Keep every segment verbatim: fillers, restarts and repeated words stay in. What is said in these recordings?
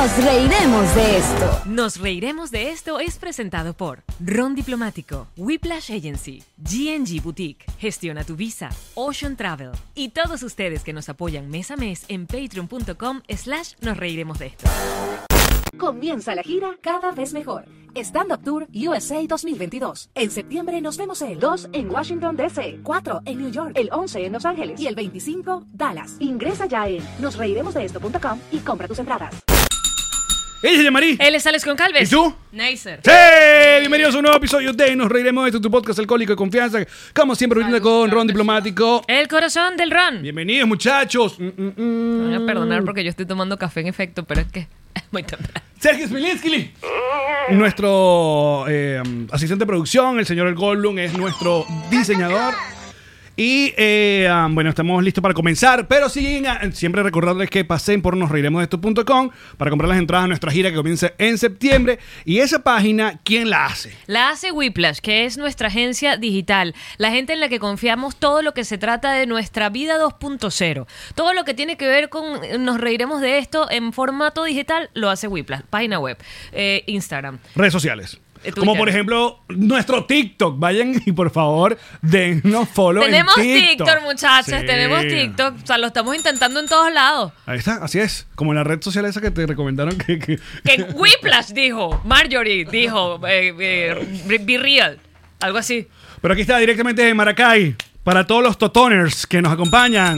Nos reiremos de esto. Nos reiremos de esto es presentado por Ron Diplomático, Whiplash Agency, G N G Boutique, Gestiona tu Visa, Ocean Travel y todos ustedes que nos apoyan mes a mes en patreon.com slash nos reiremos de esto. Comienza la gira Cada Vez Mejor. Stand Up Tour U S A dos mil veintidós. En septiembre nos vemos el dos en Washington, D C, cuatro en New York, el once en Los Ángeles y el veinticinco Dallas. Ingresa ya en nos reiremos de esto punto com y compra tus entradas. Ella es Yamari. Él es Alex Goncalves. ¿Y tú? Neisser. ¡Sí! Bienvenidos a un nuevo episodio de Nos Reiremos de esto, tu podcast alcohólico de confianza. Como siempre, brindando con Ron Diplomático. El corazón del Ron. Bienvenidos, muchachos. Mm, mm, mm. Me voy a perdonar porque yo estoy tomando café en efecto, pero es que es muy temprano. Sergio Smilinski, nuestro eh, asistente de producción. El señor El Goldblum es nuestro diseñador. Y eh, um, bueno, estamos listos para comenzar. Pero siguen a, siempre recordarles que pasen por nos reiremos de esto punto com para comprar las entradas a nuestra gira que comienza en septiembre. Y esa página, ¿quién la hace? La hace Whiplash, que es nuestra agencia digital. La gente en la que confiamos todo lo que se trata de nuestra vida dos punto cero. Todo lo que tiene que ver con nos reiremos de esto en formato digital lo hace Whiplash. Página web, eh, Instagram. Redes sociales. Twitter. Como por ejemplo, nuestro TikTok. Vayan y por favor, dennos follow Tenemos en TikTok. TikTok, muchachos. Sí. Tenemos TikTok. O sea, lo estamos intentando en todos lados. Ahí está, así es. Como la red social esa que te recomendaron que... que... Que Whiplash dijo, Marjorie dijo, eh, eh, be real. Algo así. Pero aquí está directamente de Maracay. Para todos los totoners que nos acompañan.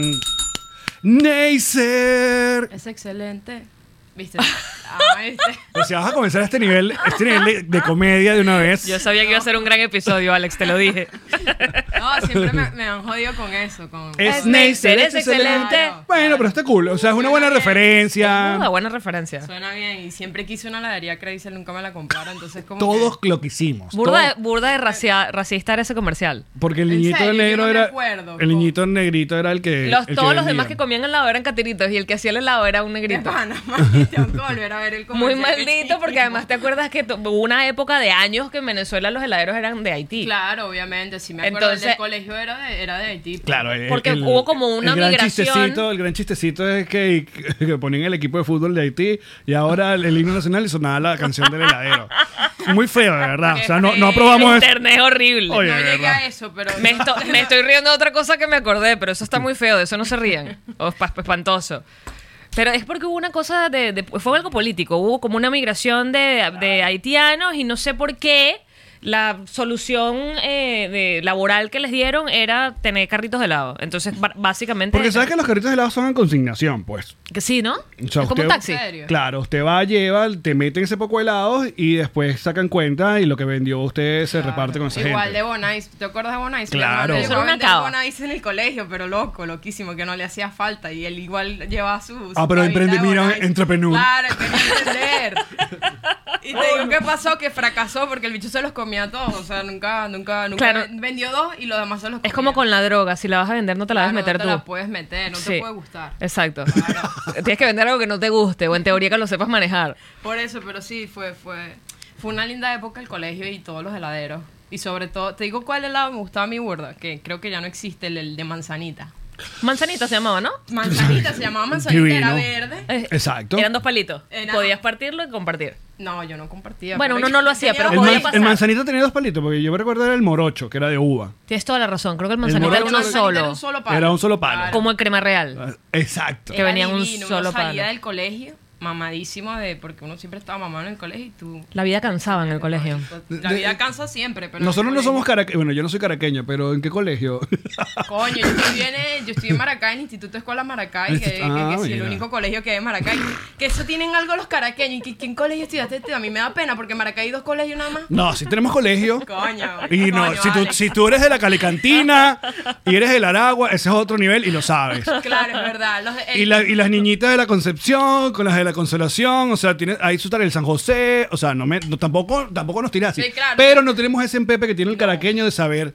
Neisser. Es excelente. ¿Viste? Ah, ¿viste? Pues si vas a comenzar este nivel, este nivel de, de comedia de una vez. Yo sabía que iba a ser un gran episodio, Alex, te lo dije. No, siempre me, me han jodido con eso. Con... Es Neisser, es excelente. excelente. Bueno, pero está cool. O sea, es una buena referencia. Una buena referencia. Suena bien. Y siempre quise una heladería Crazy, nunca me la compraron. Entonces, como. Todos que... lo que hicimos. Burda, Todo. burda de racia, racista era ese comercial. Porque el ¿En niñito serio? negro Yo no me era. acuerdo, el niñito negrito era el que. Los, el todos que los vendía. demás que comían helado eran catiritos y el que hacía el helado era un De negrito. pana, maldito, tengo que volver a ver el Muy comercial que maldito, hicimos. porque además te acuerdas que to- hubo una época de años que en Venezuela los heladeros eran de Haití. Claro, obviamente. Si me acuerdo, Entonces- el del colegio era de, era de Haití. Claro, el- Porque el- hubo como una el gran migración. Chistecito, el gran chistecito es que, que ponían el equipo de fútbol de Haití y ahora el, el himno nacional y sonaba la canción del heladero. Muy feo, de verdad. O sea, no, no aprobamos eso. Internet es horrible. Oye, No de llegué verdad. a eso, pero. Me, esto- me estoy riendo de otra cosa que me acordé, pero eso está muy feo, de eso no se rían. O es pa- espantoso. Pero es porque hubo una cosa de, de- fue algo político, hubo como una migración de, de haitianos y no sé por qué la solución eh, de laboral que les dieron era tener carritos de helado. Entonces, ba- básicamente... Porque sabes que los carritos de helado son en consignación, pues. Que sí, ¿no? O sea, es como usted- un taxi. ¿En serio? Claro, usted va, lleva, te meten ese poco de helados y después sacan cuenta y lo que vendió usted se reparte con esa Igual gente. de Bonais. ¿Te acuerdas de Bonais? Claro. Mi hermano Eso llegó era a una vender cava. Bonais en el colegio, pero loco, loquísimo, que no le hacía falta. Y él igual llevaba su. su Ah, pero cavita de emprendimiento, Bonais. entrepreneur. Claro, quería emprender. Y te digo qué pasó, que fracasó porque el bicho se los comía todos. O sea, nunca, nunca, nunca Claro. ven- vendió dos y los demás se los comía. Es como con la droga, si la vas a vender no te la Claro, debes meter no tú. te la puedes meter, no Sí. te puede gustar. Exacto. Tienes que vender algo que no te guste o en teoría que lo sepas manejar. Por eso, pero sí, fue, fue, fue una linda época el colegio y todos los heladeros. Y sobre todo, te digo cuál helado me gustaba a mi burda, que creo que ya no existe, el, el de manzanita. Manzanita se llamaba, ¿no? Manzanita, se llamaba manzanita, Divino. era verde. Eh, Exacto. Eran dos palitos. Era- Podías partirlo y compartir. No, yo no compartía. Bueno, pero uno no lo hacía, tenía pero El, dos podía man- palitos. pasar. el manzanito tenía dos palitos, porque yo me recuerdo era el morocho, que era de uva. Tienes toda la razón. Creo que el El manzanita era morocho uno era- Manzanita solo. Era un solo palo. Era un solo palo. Claro. Como el crema real. Ah, Exacto. que venía en un divino, solo uno salía palo. del colegio mamadísimo de porque uno siempre estaba mamado en el colegio y tú La vida cansaba en el colegio. la vida cansa siempre, pero Nosotros en no el somos colegio- caraqueños. Bueno, yo no soy caraqueño, pero ¿en qué colegio? Coño, yo estoy, en, yo estoy en Maracay, en el Instituto Escuela Maracay, que, que, Ah, que sí, el mira. único colegio que hay en Maracay. Que eso tienen algo los caraqueños. ¿Y qué, qué colegio estudiaste? A mí me da pena porque en Maracay hay dos colegios nada más. No, si tenemos colegio. Coño. Y no, coño, si tú, Alex. si tú eres de la Calicantina y eres del Aragua, ese es otro nivel y lo sabes. Claro, es verdad. Los, el- Y, la- y las niñitas de la Concepción con las de la Consolación, o sea, tiene, ahí su el San José, o sea, no me, no, tampoco, tampoco nos tira así. Sí, claro. Pero no tenemos ese empepe que tiene el caraqueño de saber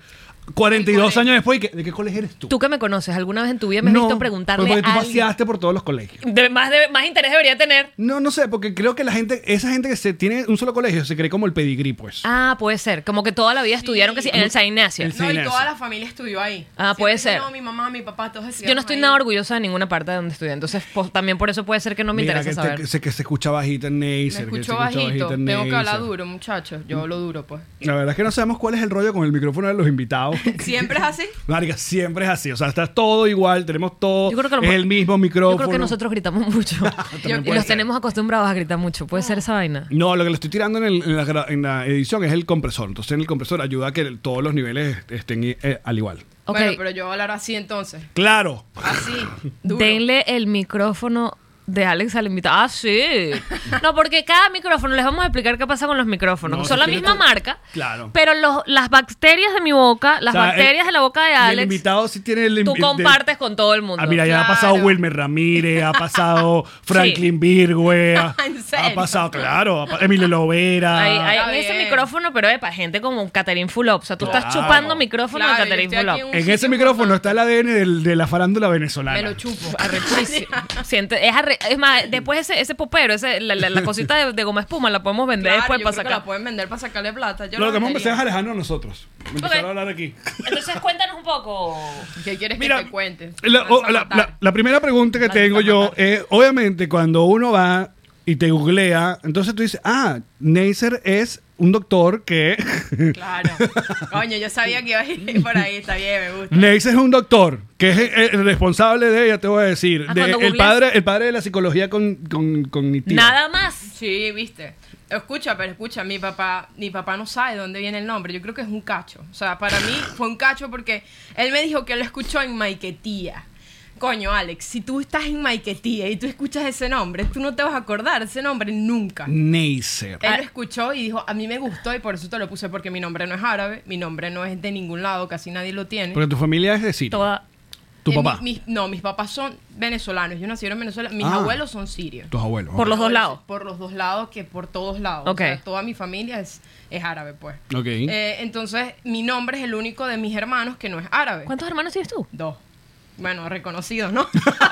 cuarenta y El dos colegio. años después, ¿y qué- ¿de qué colegio eres tú? Tú que me conoces, ¿alguna vez en tu vida me has visto preguntarle porque tú a alguien? paseaste por todos los colegios. De- más, de- más interés debería tener. No, no sé, porque creo que la gente, esa gente que se tiene un solo colegio se cree como el pedigrí, pues. Ah, puede ser. Como que toda la vida estudiaron que sí, en el San Ignacio. El- No, y Ignacio. toda la familia estudió ahí. Ah, puede Siempre, ser. No, mi mamá, mi papá, todos Yo estudiaron no estoy ahí. nada orgullosa de ninguna parte de donde estudié. Entonces, pues, también por eso puede ser que no me Mira, interesa que, saber. te- sé que se escucha bajita en Me Neisser. que se escucho escucha bajito. en Tengo que hablar Neisser. duro, muchachos. Yo hablo duro, pues. La verdad es que no sabemos cuál es el rollo con el micrófono de los invitados. ¿Siempre es así? Marica, siempre es así. O sea, está todo igual, tenemos todo. Yo creo que lo- es el mismo micrófono. Yo creo que nosotros gritamos mucho. También y puede los ser. tenemos acostumbrados a gritar mucho. ¿Puede ser esa vaina? No, lo que le estoy tirando en, el- en la, gra- en la edición es el compresor. Entonces, en el compresor ayuda a que el- todos los niveles estén eh, al igual. Ok. Bueno, pero yo voy a hablar así entonces. Claro. Así, duro. Denle el micrófono de Alex al invitado. Ah, sí. No, porque cada micrófono, les vamos a explicar qué pasa con los micrófonos. No, Son si la quieres misma tú- marca. Claro. Pero los- las bacterias de mi boca, las O sea, bacterias el- de la boca de y el Alex, invitado sí tiene el tú el- compartes con todo el mundo. Ah, mira, ya ha Claro. pasado Wilmer Ramírez, ha pasado Franklin Virgüe, ha, ¿En serio? ha pasado, claro, ha pa- Emilio Lovera. Hay, hay Está en ese bien. micrófono, pero es para gente como Catherine Fulop. O sea, tú estás Claro. chupando micrófono Claro, de yo Catherine estoy aquí Fulop. un En ese sitio micrófono importante. está el A D N del- de la farándula venezolana. Me lo chupo. Arrechísimo. Siente- es, arre- es más, después ese, ese popero, ese, la, la- la cosita de, de goma espuma, la podemos vender Claro, después yo para creo que la sacar. pueden vender para sacarle plata. Yo Lo la que vamos a empezar es vendería. a alejarnos nosotros. Empezar Ok. a hablar aquí. Entonces, cuéntanos un poco. ¿Qué quieres Mira, que te cuente? la, Vas o- a la- matar. la- la primera pregunta que Vas a tengo yo matar. es, obviamente, cuando uno va y te googlea, entonces tú dices, ah, Neisser es un doctor que... Claro. Coño, yo sabía que iba a ir por ahí. Está bien, me gusta. Neisser es un doctor que es el, el responsable de, ya te voy a decir, Ah, de- cuando el, googleas- padre, el padre de la psicología con, con, cognitiva. Nada más. Sí, viste. Escucha, pero escucha, mi papá, mi papá no sabe de dónde viene el nombre. Yo creo que es un cacho. O sea, para mí fue un cacho porque él me dijo que lo escuchó en Maiquetía. Coño, Alex, si tú estás en Maiquetía y tú escuchas ese nombre, tú no te vas a acordar de ese nombre nunca. Neisser. Él lo escuchó y dijo, a mí me gustó y por eso te lo puse porque mi nombre no es árabe, mi nombre no es de ningún lado, casi nadie lo tiene. Porque tu familia es de Siria. Toda. Tu Eh, papá. mi- mis- no, mis papás son venezolanos. Yo nací en Venezuela. Mis Ah. abuelos son sirios. Tus abuelos. Por los dos Abuelos- lados. Por los dos lados, que por todos lados. Ok. O sea, toda mi familia es, es árabe, pues. Ok. Eh, entonces, mi nombre es el único de mis hermanos que no es árabe. ¿Cuántos hermanos tienes tú? Dos. Bueno, reconocidos, ¿no?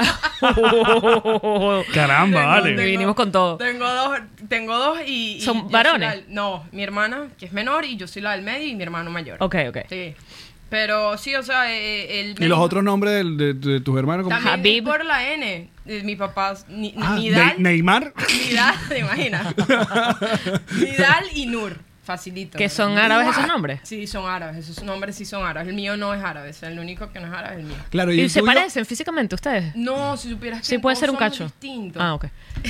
Caramba, vale. tengo- vinimos con todo. Tengo dos, tengo dos y... y ¿Son yo soy varones? la del- no, mi hermana, que es menor, y yo soy la del medio, y mi hermano mayor. Ok, ok. Sí. Pero sí, o sea, eh, él... me ¿Y los dijo- otros nombres del- de, de tus hermanos? ¿Cómo? También Habib. es por la N. Eh, Mi papá, ni, Ah, Nidal, Ne- Neymar. Nidal, ¿te imaginas? Nidal y Nur, facilito. ¿Que son árabes esos nombres? Sí, son árabes, esos nombres sí son árabes. El mío no es árabe, o sea, el único que no es árabe es el mío. Claro, ¿Y el se tuyo? parecen físicamente ustedes? No, si supieras que Sí, puede todos ser un somos cacho. distintos. Ah, ok.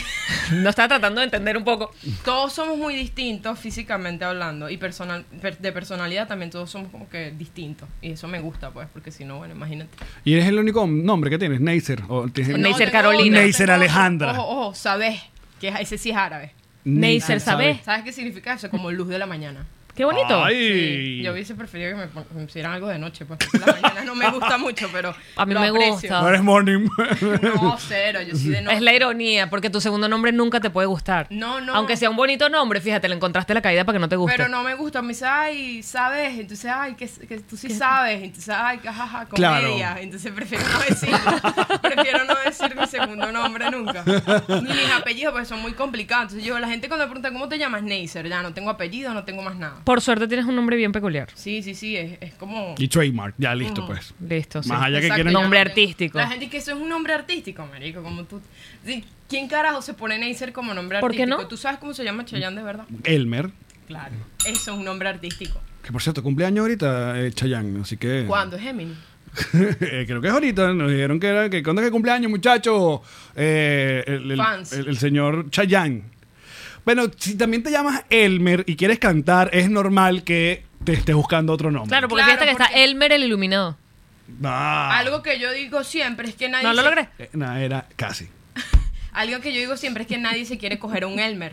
No estaba tratando de entender un poco. Todos somos muy distintos físicamente hablando y personal per- de personalidad también todos somos como que distintos. Y eso me gusta, pues, porque si no, bueno, imagínate. ¿Y eres el único nombre que tienes? Neisser. O tienes- No, Neisser tengo Carolina. otro, Neisser tengo otro. Alejandra. Ojo, ojo, sabes, que es- ese sí es árabe. Neisser, ¿sabes? ¿Sabes qué significa eso? Como luz de la mañana. Qué bonito. Ay. Sí, yo hubiese preferido que me, pon- me pusieran algo de noche, pues porque la mañana no me gusta mucho, pero A mí lo me aprecio. gusta. No eres morning. No, cero, yo sí de noche. Es la ironía, porque tu segundo nombre nunca te puede gustar. No, no. Aunque sea un bonito nombre, fíjate, le encontraste la caída para que no te guste. Pero no me gusta, me dice, ay, ¿sabes? Entonces, ay, que, que tú sí sabes. Entonces, ay, jajaja, Claro. comedia. Entonces prefiero no decirlo. Prefiero no decir mi segundo nombre nunca. Ni mis apellidos, porque son muy complicados. Entonces yo, la gente cuando me pregunta, ¿cómo te llamas? Neisser. Ya no tengo apellido, no tengo más nada. Por suerte tienes un nombre bien peculiar. Sí, sí, sí, es, es como... Y trademark. Ya, listo, pues. Listo, sí. Más allá que Exacto, quieren... ya Nombre no tengo- artístico. La gente que eso es un nombre artístico, marico, como tú... Sí, ¿quién carajo se pone Neisser como nombre ¿Por qué artístico? no? ¿Tú sabes cómo se llama Chayanne de verdad? Elmer. Claro. Eso es un nombre artístico. Que por cierto, cumpleaños ahorita, eh, Chayanne. Así que... ¿Cuándo? ¿Es Gemini? Eh, creo que es ahorita. Nos dijeron que era... que ¿Cuándo es que cumpleaños, muchacho? Eh, el, el- Fans. el- el señor Chayanne. Bueno, si también te llamas Elmer y quieres cantar, es normal que te estés buscando otro nombre. Claro, porque Claro, fíjate que está porque- Elmer el iluminado. Ah. Algo que yo digo siempre es que nadie... No lo se- logré. Eh, no, era casi. Algo que yo digo siempre es que nadie se quiere coger un Elmer.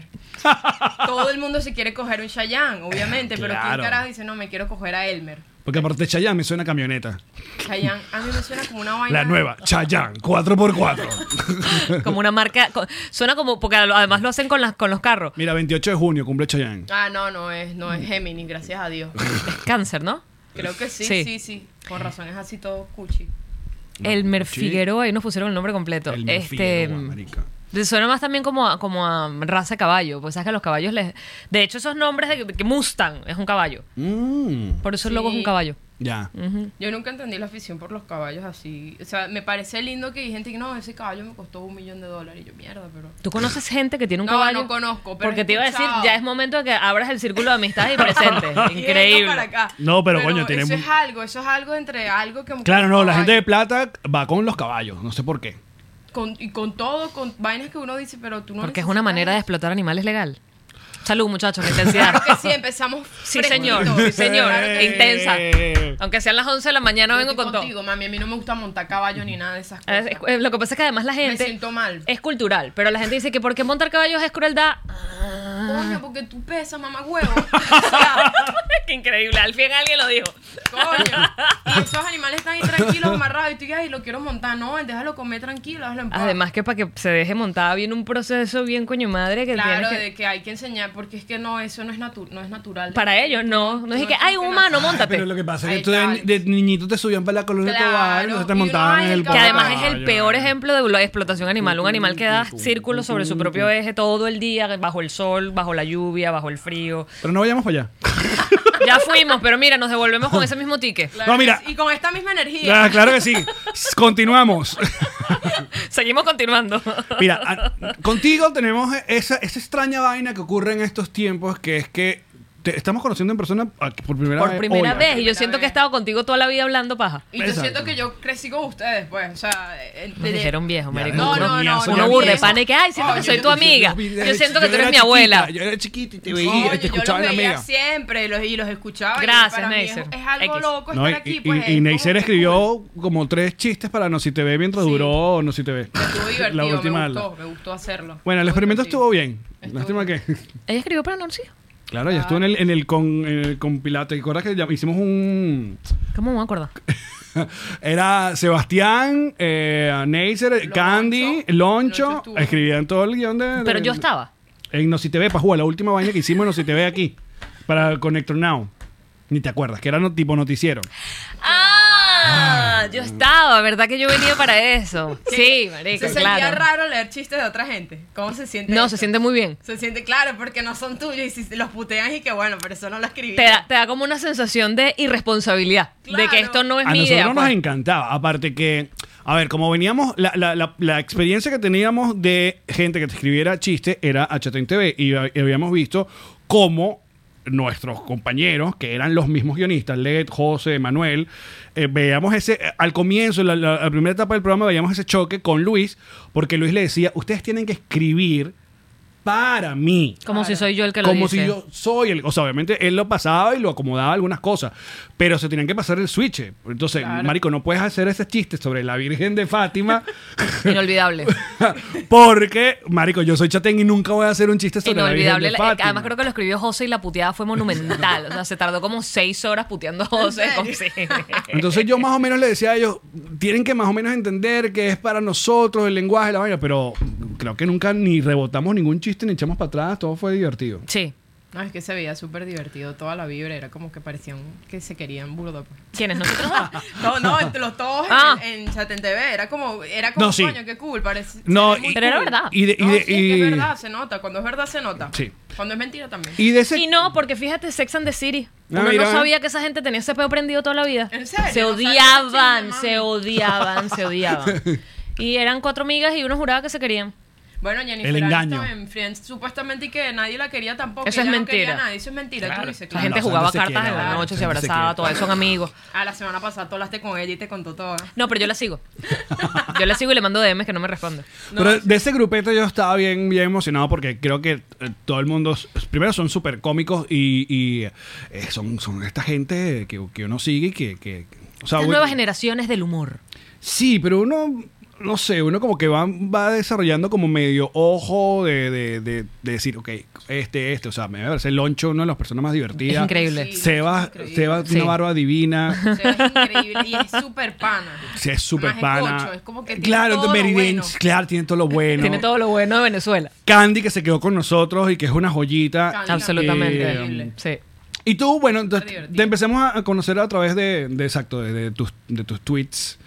Todo el mundo se quiere coger un Chayanne, obviamente, pero Claro. ¿quién carajo dice, no, me quiero coger a Elmer? Porque aparte de Chayanne me suena camioneta. Chayanne, a mí me suena como una vaina... La nueva, Chayanne, cuatro por cuatro. Como una marca. co- Suena como. Porque además lo hacen con, las, con los carros. Mira, veintiocho de junio cumple Chayanne. Ah, no, no es, no es Géminis, gracias a Dios. Es cáncer, ¿no? Creo que sí, Sí. sí, sí. Con razón es así todo cuchi. Elmer Sí. Figueroa, ahí nos pusieron el nombre completo. El este Figueroa, marica. Suena más también como a, como a raza de caballo, pues sabes que a los caballos les... De hecho, esos nombres de que Mustang es un caballo. Mm, Por eso el logo es Sí. un caballo. ya. Ujú. Yo nunca entendí la afición por los caballos así. O sea, me parece lindo que hay gente que no, ese caballo me costó un millón de dólares. Y yo, mierda, pero. ¿Tú conoces gente que tiene un No, caballo? no conozco, pero Porque he te iba a decir, escuchado. ya es momento de que abras el círculo de amistades y presentes. Y venga Increíble. para acá. No, pero, coño, tiene Eso mu- es algo, eso es algo entre algo que. Claro, no, la gente de Ay, plata va con los caballos, no sé por qué. Con, y con todo, con vainas que uno dice, pero tú no. Porque es una necesitas manera de eso. explotar animales legal. Salud, muchachos, la intensidad. Claro que sí, empezamos. Sí, fresquitos. señor, sí, señor. Claro que- Intensa. Eh. Aunque sean las once de la mañana, Yo vengo estoy con todo. contigo, mami. A mí no me gusta montar caballo ni nada de esas cosas. Es- es- Lo que pasa es que además la gente... Me siento mal. Es cultural, pero la gente dice que porque montar caballos es crueldad. Coño, porque tú pesas, mamá huevo. O sea, Qué increíble, al fin alguien lo dijo. coño. Y esos animales están ahí tranquilos, amarrados. Y tú dices, ay, lo quiero montar. No, déjalo comer tranquilo, déjalo en paz. Además que para que se deje montada viene un proceso bien coño madre que Claro, tienes que... de que hay que enseñar, porque es que no, eso no es, natu no es natural. Para ellos no, no es No que, es ay, que un humano, nace. móntate. Pero lo que pasa es Ahí que tú de, está. de niñito te subían para la columna de Claro, caballo, entonces te y uno, montaban ay, en el el Que caballo. además es el caballo. peor ejemplo de la explotación animal. Un animal que da círculos sobre su propio eje todo el día, bajo el sol, bajo la lluvia, bajo el frío. Pero no vayamos para allá. Ya fuimos, pero mira, nos devolvemos con ese mismo ticket. Claro No, mira. que sí, y con esta misma energía. Ah, claro que sí. S- Continuamos. Seguimos continuando. Mira, a- contigo tenemos esa, esa extraña vaina que ocurre en estos tiempos, que es que te estamos conociendo en persona aquí por primera Por vez. primera hoy. vez, y yo Primera siento que he vez. estado contigo toda la vida hablando paja. Y yo Exacto. siento que yo crecí con ustedes, pues. O sea, eh, Me de- dijeron viejo, marico. No, Uno- no, no. Uno Uno no, burde viejo. pana y que, ay, siento que Oye, soy tu amiga. Yo siento que tú eres mi abuela. Yo era chiquita y te veía, Oye, te yo los escuchaba en la veía amiga. siempre los, y los escuchaba. y Gracias, para mí Neisser. Es, es algo X. loco No, estar y, aquí, y- pues. y es Neisser como que escribió como tres chistes para No Si Te Ve mientras Sí. duró No Si Te Ve. cool. Estuvo divertido, La última. me la- gustó, me gustó hacerlo. Bueno, el Estuvo experimento divertido. estuvo bien. Estuvo Lástima que. Ella escribió para Nancy. Claro, ya estuvo en el, en el con, en el compilado. ¿Te acuerdas que ya hicimos un. ¿Cómo me acuerdo? Era Sebastián, eh, Neisser, Candy, Loncho Loncho. estuvo. Escribían todo el guión de. de- Pero yo estaba. En No Si Te Ve, pa' jugar, la última vaina que hicimos en No Si Te Ve aquí. Para Connector Now. Ni te acuerdas, que era no- tipo noticiero. Ah, yo estaba, ¿verdad que yo venía para eso? Sí, marico, Se sentía claro. raro leer chistes de otra gente. ¿Cómo se siente? No, eso? se siente muy bien. Se siente claro porque no son tuyos y si los putean y que bueno, pero eso no lo escribí. Te da, te da como una sensación de irresponsabilidad. De Claro. que esto no es A mi nosotros idea. nos pues. encantaba. Aparte que, a ver, como veníamos, la, la, la, la experiencia que teníamos de gente que te escribiera chiste era H T N T V. Y, y habíamos visto cómo nuestros compañeros, que eran los mismos guionistas, Led, José, Manuel, eh, veíamos ese, al comienzo, la, la, la primera etapa del programa, veíamos ese choque con Luis, porque Luis le decía, ustedes tienen que escribir para mí. Como si soy yo el que lo Como dice. si yo soy el... O sea, obviamente él lo pasaba y lo acomodaba algunas cosas, pero se tenían que pasar el switch. Entonces, Claro. marico, no puedes hacer ese chiste sobre la Virgen de Fátima Inolvidable. porque, marico, yo soy chatén y nunca voy a hacer un chiste sobre Inolvidable. la Virgen de La- Fátima. Además, creo que lo escribió José y la puteada fue monumental. O sea, se tardó como seis horas puteando a José. ¿En Como serio? si- Entonces yo más o menos le decía a ellos, tienen que más o menos entender que es para nosotros el lenguaje, la vaina, pero creo que nunca ni rebotamos ningún chiste ni echamos para atrás, todo fue divertido. Sí. No, es que se veía súper divertido toda la vibra, era como que parecían que se querían burdo. Pues. ¿Quiénes? ¿Nosotros? No, no, entre los todos Ah. en, en Chat en T V, era como, era como No, sí. coño, qué cool, parece. No, se ve muy y- Pero era cool. verdad. Y de, y No, de- sí, es y- que es verdad, se nota, cuando es verdad se nota. Sí. Cuando es mentira también. y de ese... Y no, porque fíjate, Sex and the City. Ah, Uno mira. no sabía que esa gente tenía ese peo prendido toda la vida. ¿En serio? Se No sabía odiaban, ese chisme, se mami. odiaban, se odiaban. Y eran cuatro amigas y uno juraba que se querían. Bueno, Jennifer El engaño. Aniston en Friends, supuestamente y que nadie la quería tampoco. Eso es ella no mentira. quería a nadie, eso es mentira. Claro. Tú dices, La claro. gente No, jugaba se cartas quiere, en la claro, noche, se se abrazaba, quiere. todos son amigos. Ah, la semana pasada tú hablaste con ella y te contó todo. No, pero yo la sigo. Yo la sigo y le mando D Ms que no me responde. No, Pero de ese grupeto yo estaba bien, bien emocionado porque creo que eh, todo el mundo, s- primero son súper cómicos y, y, eh, son, son esta gente que, que uno sigue y que... que o sea, Estas uno- nuevas generaciones del humor. Sí, pero uno, no sé, uno como que va, va desarrollando como medio ojo de, de, de, de decir, ok, este, este, o sea, me parece Loncho una de las personas más divertidas. Es increíble. Sí, Sebas, es increíble. Sebas tiene Sí. una barba divina. O sea, es increíble y es súper pana. Sí, es súper Más pana. escocho, es como que tiene claro, todo lo Mary bueno. Dance, claro, tiene todo lo bueno. Tiene todo lo bueno de Venezuela. Candy que se quedó con nosotros y que es una joyita. Candy, Absolutamente. Eh, increíble. Sí. Y tú, bueno, te, Súper divertido. te empecemos a conocer a través de, de exacto, de, de tus, de tus tweets.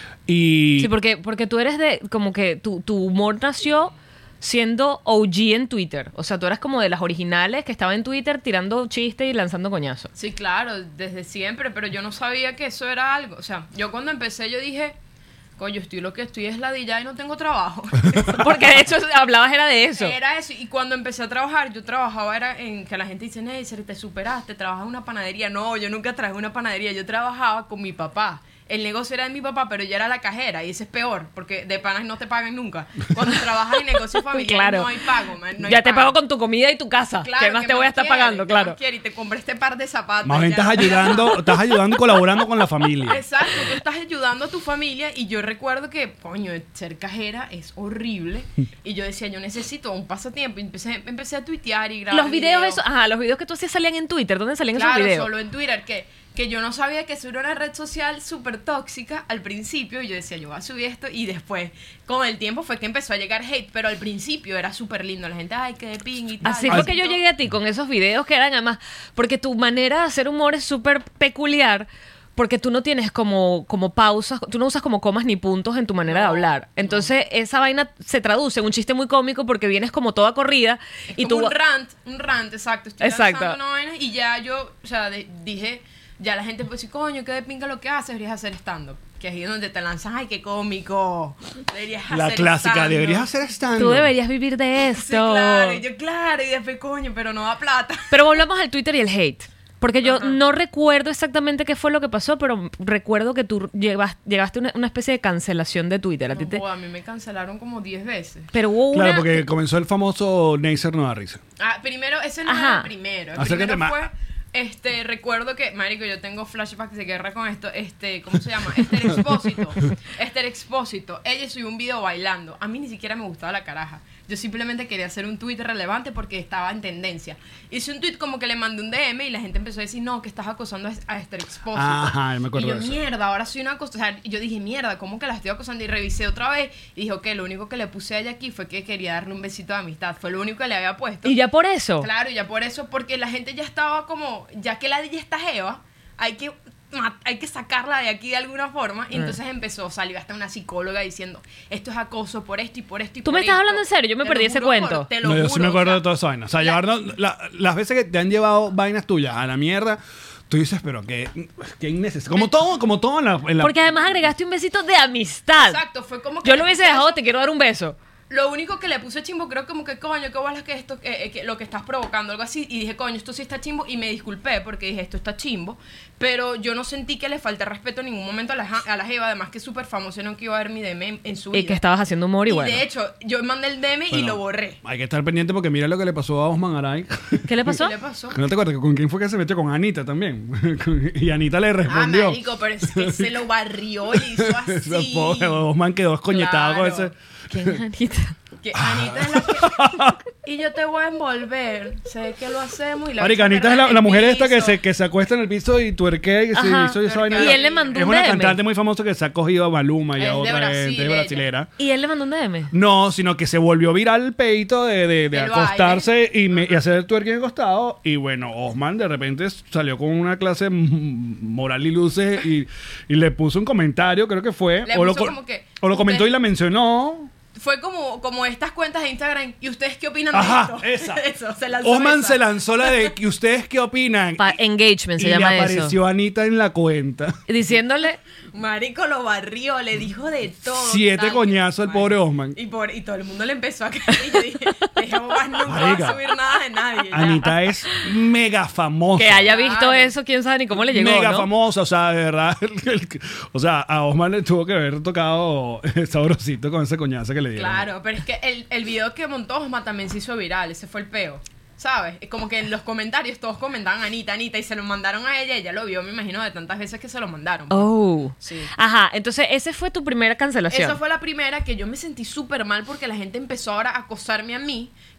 Y Sí, porque, porque tú eres de, como que tu, tu humor nació siendo O G en Twitter. O sea, tú eras como de las originales que estaba en Twitter tirando chistes y lanzando coñazos. Sí, claro, desde siempre, pero yo no sabía que eso era algo. O sea, yo cuando empecé yo dije, coño, estoy lo que estoy es ladilla y no tengo trabajo. Porque de hecho hablabas era de eso. Era eso. Y cuando empecé a trabajar, yo trabajaba era en que la gente dice, Neisser, te superaste, trabajas en una panadería. No, yo nunca trabajé en una panadería, yo trabajaba con mi papá. El negocio era de mi papá, pero yo era la cajera y ese es peor, porque de panas no te pagan nunca. Cuando trabajas en negocios familiares Claro. no hay pago, man, no hay Ya te pago. pago con tu comida y tu casa. Claro, ¿Qué más te voy a estar quieres? pagando? ¿Qué Claro. más quieres? Y te compré este par de zapatos. más bien ya. estás ayudando, estás ayudando y colaborando con la familia. Exacto, tú estás ayudando a tu familia y yo recuerdo que, coño, ser cajera es horrible y yo decía, yo necesito un pasatiempo y empecé, empecé a tuitear y grabar Los videos, videos. eso, ajá, los videos que tú hacías salían en Twitter. ¿Dónde salían Claro, esos videos? solo en Twitter, que, que yo no sabía que eso era una red social súper tóxica al principio y yo decía, yo voy a subir esto y después, con el tiempo fue que empezó a llegar hate, pero al principio era súper lindo, la gente, ay, qué de ping y tal. Así y fue que yo todo. llegué a ti con esos videos que eran además, porque tu manera de hacer humor es súper peculiar, porque tú no tienes como, como pausas, tú no usas como comas ni puntos en tu manera de No, hablar. Entonces esa vaina se traduce en un chiste muy cómico porque vienes como toda corrida Es y como tú... un rant, un rant, exacto. Estoy Exacto. lanzando una vaina y ya yo, o sea, de- dije, ya la gente pues sí, coño, qué de pinga lo que haces, deberías hacer stand-up. Que es ahí donde te lanzas, ay, qué cómico. Deberías La hacer clásica, stand-up. deberías hacer stand Tú deberías vivir de Sí, esto. claro, y yo, claro, y después, coño, pero no da plata. Pero volvamos al Twitter y el hate. Porque yo Ajá. no recuerdo exactamente qué fue lo que pasó, pero recuerdo que tú llevas- llegaste a una, una especie de cancelación de Twitter. A ti No, te- joda, a mí me cancelaron como diez veces. pero hubo una... Claro, porque comenzó el famoso Neisser no da risa. Ah, primero, ese no Ajá. era el primero. El Acércate primero más. fue, este, recuerdo que, marico, yo tengo flashbacks de guerra con esto, este, ¿cómo se llama? Esther Expósito. Esther Expósito. Ella subió un video bailando. A mí ni siquiera me gustaba la caraja. Yo simplemente quería hacer un tweet relevante porque estaba en tendencia. Hice un tweet como que le mandé un D M y la gente empezó a decir, no, que estás acosando a Esther Expósito. Ajá, yo me acuerdo y yo, de eso. mierda, ahora soy una acosadora. Y yo dije, mierda, ¿cómo que la estoy acosando? Y revisé otra vez y dijo que lo único que le puse a ella aquí fue que quería darle un besito de amistad. Fue lo único que le había puesto. Y ya por eso. Claro, ya por eso, porque la gente ya estaba como, ya que la de ella está jeva, hay que, ma- hay que sacarla de aquí de alguna forma. Y entonces empezó, salió hasta una psicóloga diciendo, esto es acoso por esto y por esto y ¿Tú por me estás esto". hablando en serio? Yo me Te perdí lo ese juro cuento. por- te lo No, yo juro, sí me acuerdo o sea, de toda esa vaina. O sea, la- llevarnos, la- las veces que te han llevado vainas tuyas a la mierda, tú dices, pero qué, qué innecesario. Como todo, como todo en la... en la- Porque además agregaste un besito de amistad. Exacto, fue como que Yo le lo hubiese puse dejado, eso. te quiero dar un beso. Lo único que le puse chimbo, creo como que, coño, qué bolas que esto, eh, eh, que lo que estás provocando, algo así. Y dije, coño, esto sí está chimbo. Y me disculpé porque dije, esto está chimbo. Pero yo no sentí que le falta respeto en ningún momento a la, ja- a la jeva. Además que es súper famoso, no que iba a ver mi D M en, en su vida. Y que estabas haciendo humor y, Y bueno. de hecho, yo mandé el D M y Bueno, lo borré. Hay que estar pendiente porque mira lo que le pasó a Osman Aray. ¿Qué le pasó? ¿Qué le pasó? ¿No te acuerdas con quién fue que se metió? Con Anita también. Y Anita le Ah, respondió. marico, pero es que se lo barrió y hizo Ese así. pobre Osman quedó escoñetado con Claro. ese. ¿Quién es Anita? Que Anita es la que... Y yo te voy a envolver. Sé que lo hacemos y la Marica, vas a Anita es perder la, en la el mujer esta que piso. se, que se acuesta en el piso y tuerquea y se Ajá. hizo esa vaina. Y él le mandó Es un una D M. cantante muy famosa que se ha cogido a Maluma y Es a de otra Brasil, gente ella. brasilera. Y él le mandó un D M. No, sino que se volvió viral el peito de, de, de Del acostarse y, me- y hacer el twerking acostado. Y bueno, Osman de repente salió con una clase m- moral y luces y, y le puso un comentario, creo que fue. Le o, lo, puso co- como que, o lo comentó usted- y la mencionó. Fue como, como estas cuentas de Instagram. ¿Y ustedes qué opinan Ajá, de esa. esto? Eso, se lanzó Osman esa. se lanzó la de que ustedes qué opinan. Pa- engagement y se le llama apareció eso. Anita en la cuenta. Diciéndole, Marico lo barrió, le dijo de todo. Siete tal. coñazos al pobre Osman. Y, por, y todo el mundo le empezó a caer. Y yo dije, dejemos más, nunca va Marica. a subir nada de nadie. ya. Anita es mega famosa. que haya visto Claro. eso, quién sabe ni cómo le llegó, Mega ¿no? famosa, o sea, de verdad. el- el- o sea, a Osman le tuvo que haber tocado sabrosito con ese coñazo que le dieron. Claro, pero es que el, el video que montó Osma también se hizo viral. Ese fue el peo. ¿Sabes? Es como que en los comentarios todos comentaban Anita, Anita, y se lo mandaron a ella. Ella lo vio, me imagino, de tantas veces que se lo mandaron. Oh. Sí. Ajá, entonces esa fue tu primera cancelación. Esa fue la primera que yo me sentí súper mal porque la gente empezó ahora a acosarme a mí,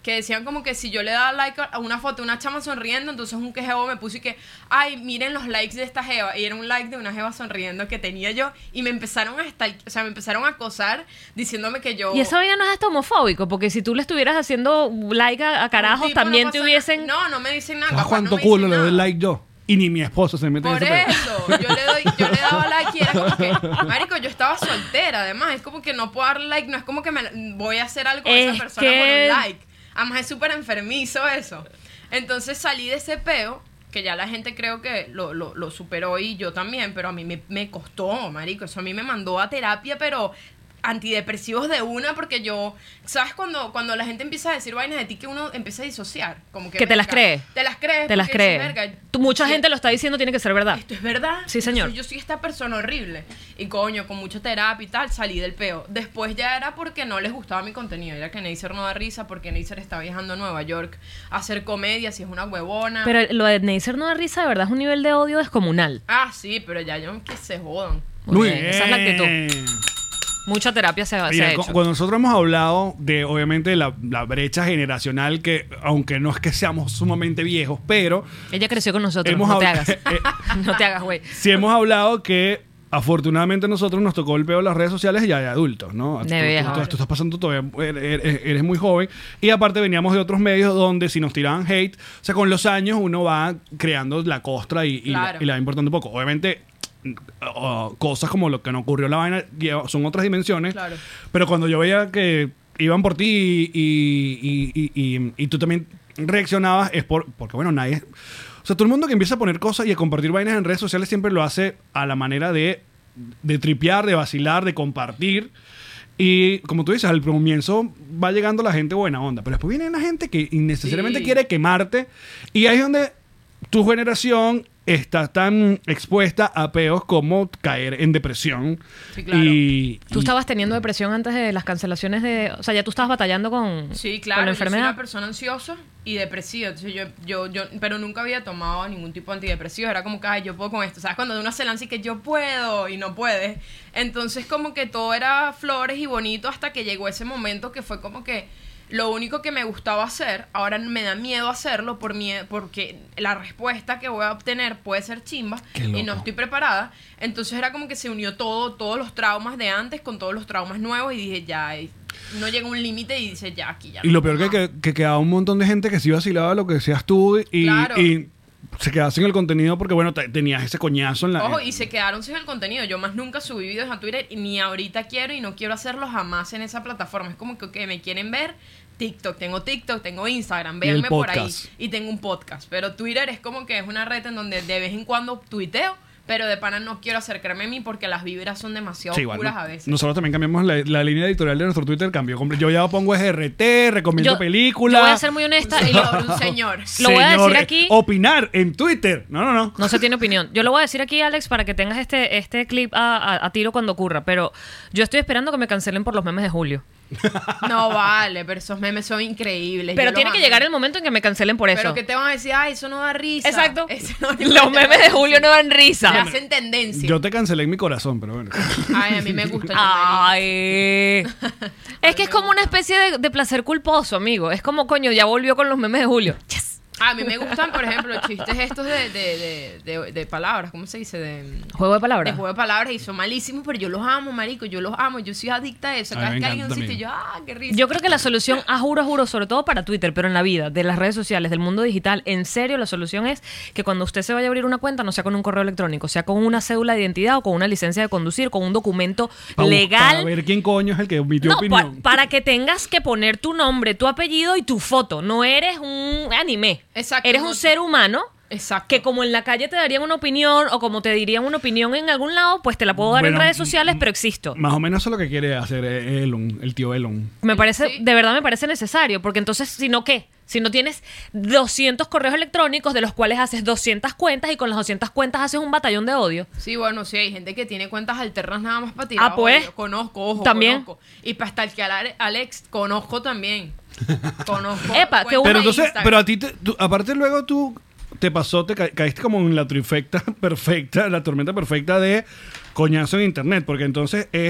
que decían como que si yo le daba like a una foto de una chama sonriendo, entonces un que jeva me puse y que, ay, miren los likes de esta jeva. Y era un like de una jeva sonriendo que tenía yo. Y me empezaron a estar, o sea, me empezaron a acosar diciéndome que yo... Y eso ya no es hasta homofóbico, porque si tú le estuvieras haciendo like a, a carajos, tipo, también no te pasa hubiesen... nada. No, no me dicen nada. ¿Sabes capaz cuánto no me culo dicen le doy nada. like yo? Y ni mi esposo se mete en Por ese pedo. eso, yo le doy, yo le daba like y era como que, marico, yo estaba soltera, además, es como que no puedo darle like, no es como que me voy a hacer algo con Es esa persona que- por un like. Además es súper enfermizo eso. Entonces salí de ese peo, que ya la gente creo que lo, lo, lo superó y yo también, pero a mí me, me costó, marico, eso a mí me mandó a terapia, pero antidepresivos de una, porque yo, ¿sabes? Cuando, cuando la gente empieza a decir vainas de ti que uno empieza a disociar, como que... Que te las verga, crees. Te las crees. Te las porque crees. dices, verga, Tú- mucha sí, gente lo está diciendo, tiene que ser verdad. esto es verdad. Sí, señor. Yo soy, yo soy esta persona horrible. Y coño, con mucha terapia y tal, salí del peo. Después ya era porque no les gustaba mi contenido. Era que Neisser no da risa porque Neisser está viajando a Nueva York a hacer comedia, si es una huevona. Pero lo de Neisser no da risa, de verdad, es un nivel de odio descomunal. Ah, sí, pero ya yo que se jodan. Muy bien, bien. esa es la actitud. Mucha terapia se, se Mira, ha cu- hecho. cuando nosotros hemos hablado de, obviamente, la, la brecha generacional, que aunque no es que seamos sumamente viejos, pero Ella creció con nosotros, hemos no te habl- hagas. eh, No te hagas, güey. sí hemos hablado que afortunadamente nosotros nos tocó el peo de las redes sociales ya de adultos, ¿no? De Tú- tú, viejo. tú- tú estás pasando todavía, eres, eres- eres muy joven, y aparte veníamos de otros medios donde si nos tiraban hate, o sea, con los años uno va creando la costra y, y, Claro. la, y la va importando un poco. Obviamente, uh, cosas como lo que nos ocurrió en la vaina lleva- son otras dimensiones, Claro. pero cuando yo veía que iban por ti y, y, y, y- y tú también reaccionabas, es por, porque bueno, nadie... O sea, todo el mundo que empieza a poner cosas y a compartir vainas en redes sociales siempre lo hace a la manera de, de tripear, de vacilar, de compartir. Y como tú dices, al comienzo va llegando la gente buena onda, pero después viene la gente que innecesariamente Sí. quiere quemarte. Y ahí es donde tu generación está tan expuesta a peos como caer en depresión. Sí, claro. Y, ¿Tú y- estabas teniendo depresión antes de las cancelaciones de... O sea, ya tú estabas batallando con, Sí, con claro, la yo soy enfermedad? una persona ansiosa y depresiva, entonces yo, yo, yo, pero nunca había tomado ningún tipo de antidepresivo, era como que, ay, yo puedo con esto, ¿sabes? Cuando uno se lanza y que yo puedo y no puede, entonces como que todo era flores y bonito hasta que llegó ese momento que fue como que lo único que me gustaba hacer, ahora me da miedo hacerlo por mie- porque la respuesta que voy a obtener puede ser chimba Qué y loco. no estoy preparada, entonces era como que se unió todo, todos los traumas de antes con todos los traumas nuevos y dije, ya, y no llega un límite y dice, ya, aquí ya. y no lo peor puedo que, más". que, que quedaba un montón de gente que sí vacilaba lo que decías tú y, Claro. y se quedaba sin el contenido porque, bueno, te- tenías ese coñazo en la... Ojo, y se quedaron sin el contenido. Yo más nunca subí videos a Twitter y ni ahorita quiero y no quiero hacerlo jamás en esa plataforma. Es como que okay, me quieren ver TikTok. Tengo TikTok, tengo Instagram, Y el véanme por ahí. podcast. Y tengo un podcast. Pero Twitter es como que es una red en donde de vez en cuando tuiteo, pero de pana no quiero acercarme a mí porque las vibras son demasiado Sí, igual, oscuras ¿no? a veces. Nosotros también cambiamos la, la línea editorial de nuestro Twitter, cambió. comple- Yo ya pongo es R T, recomiendo Yo- películas. Yo voy a ser muy honesta y lo, un señor. lo voy a Señor, decir eh, aquí. Opinar en Twitter. No, no, no. No se tiene opinión. Yo lo voy a decir aquí, Alex, para que tengas este, este clip a, a- a tiro cuando ocurra. Pero yo estoy esperando que me cancelen por los memes de Julio. No vale, pero esos memes son increíbles. Pero yo tiene los que amo. llegar el momento en que me cancelen por eso. Pero que te van a decir, ay, eso no da risa. Exacto. Eso no- Los memes de Julio no dan Se risa. hacen tendencia. Yo te cancelé en mi corazón, pero bueno. Ay, a mí me gusta el Ay. Es que es como una especie de, de placer culposo, amigo. Es como, coño, ya volvió con los memes de Julio. Yes. A mí me gustan, por ejemplo, los chistes estos de, de, de, de, de palabras, ¿cómo se dice? De, Juego de de palabras. juego de palabras y son malísimos, pero yo los amo, marico, yo los amo, yo soy adicta a eso. A Cada mí vez me que alguien encanta un sitio, yo, también. ah, qué risa. Yo creo que la solución, a juro, a juro, sobre todo para Twitter, pero en la vida, de las redes sociales, del mundo digital, en serio, la solución es que cuando usted se vaya a abrir una cuenta, no sea con un correo electrónico, sea con una cédula de identidad o con una licencia de conducir, con un documento Pa- legal. Para ver quién coño es el que emitió No, pa- opinión. para que tengas que poner tu nombre, tu apellido y tu foto. No eres un anime. Exacto, Eres no- un ser humano Exacto. que como en la calle te darían una opinión o como te dirían una opinión en algún lado, pues te la puedo dar Bueno, en redes sociales, pero existo. Más o menos eso es lo que quiere hacer eh, Elon, el tío Elon. Me parece, Sí. de verdad me parece necesario, porque entonces, si no, ¿qué? Si no tienes doscientos correos electrónicos de los cuales haces doscientas cuentas y con las doscientas cuentas haces un batallón de odio. Sí, bueno, sí, hay gente que tiene cuentas alternas nada más para tirar. Ah, pues. odio. Conozco, ojo, También. conozco. Y para stalkear a Alex, conozco también. Conozco. Epa, qué cuentas bueno. Pero de entonces, Instagram. pero a ti, te- tú- aparte luego tú te pasó, te ca- caíste como en la trifecta perfecta, la tormenta perfecta de coñazo en internet, porque entonces es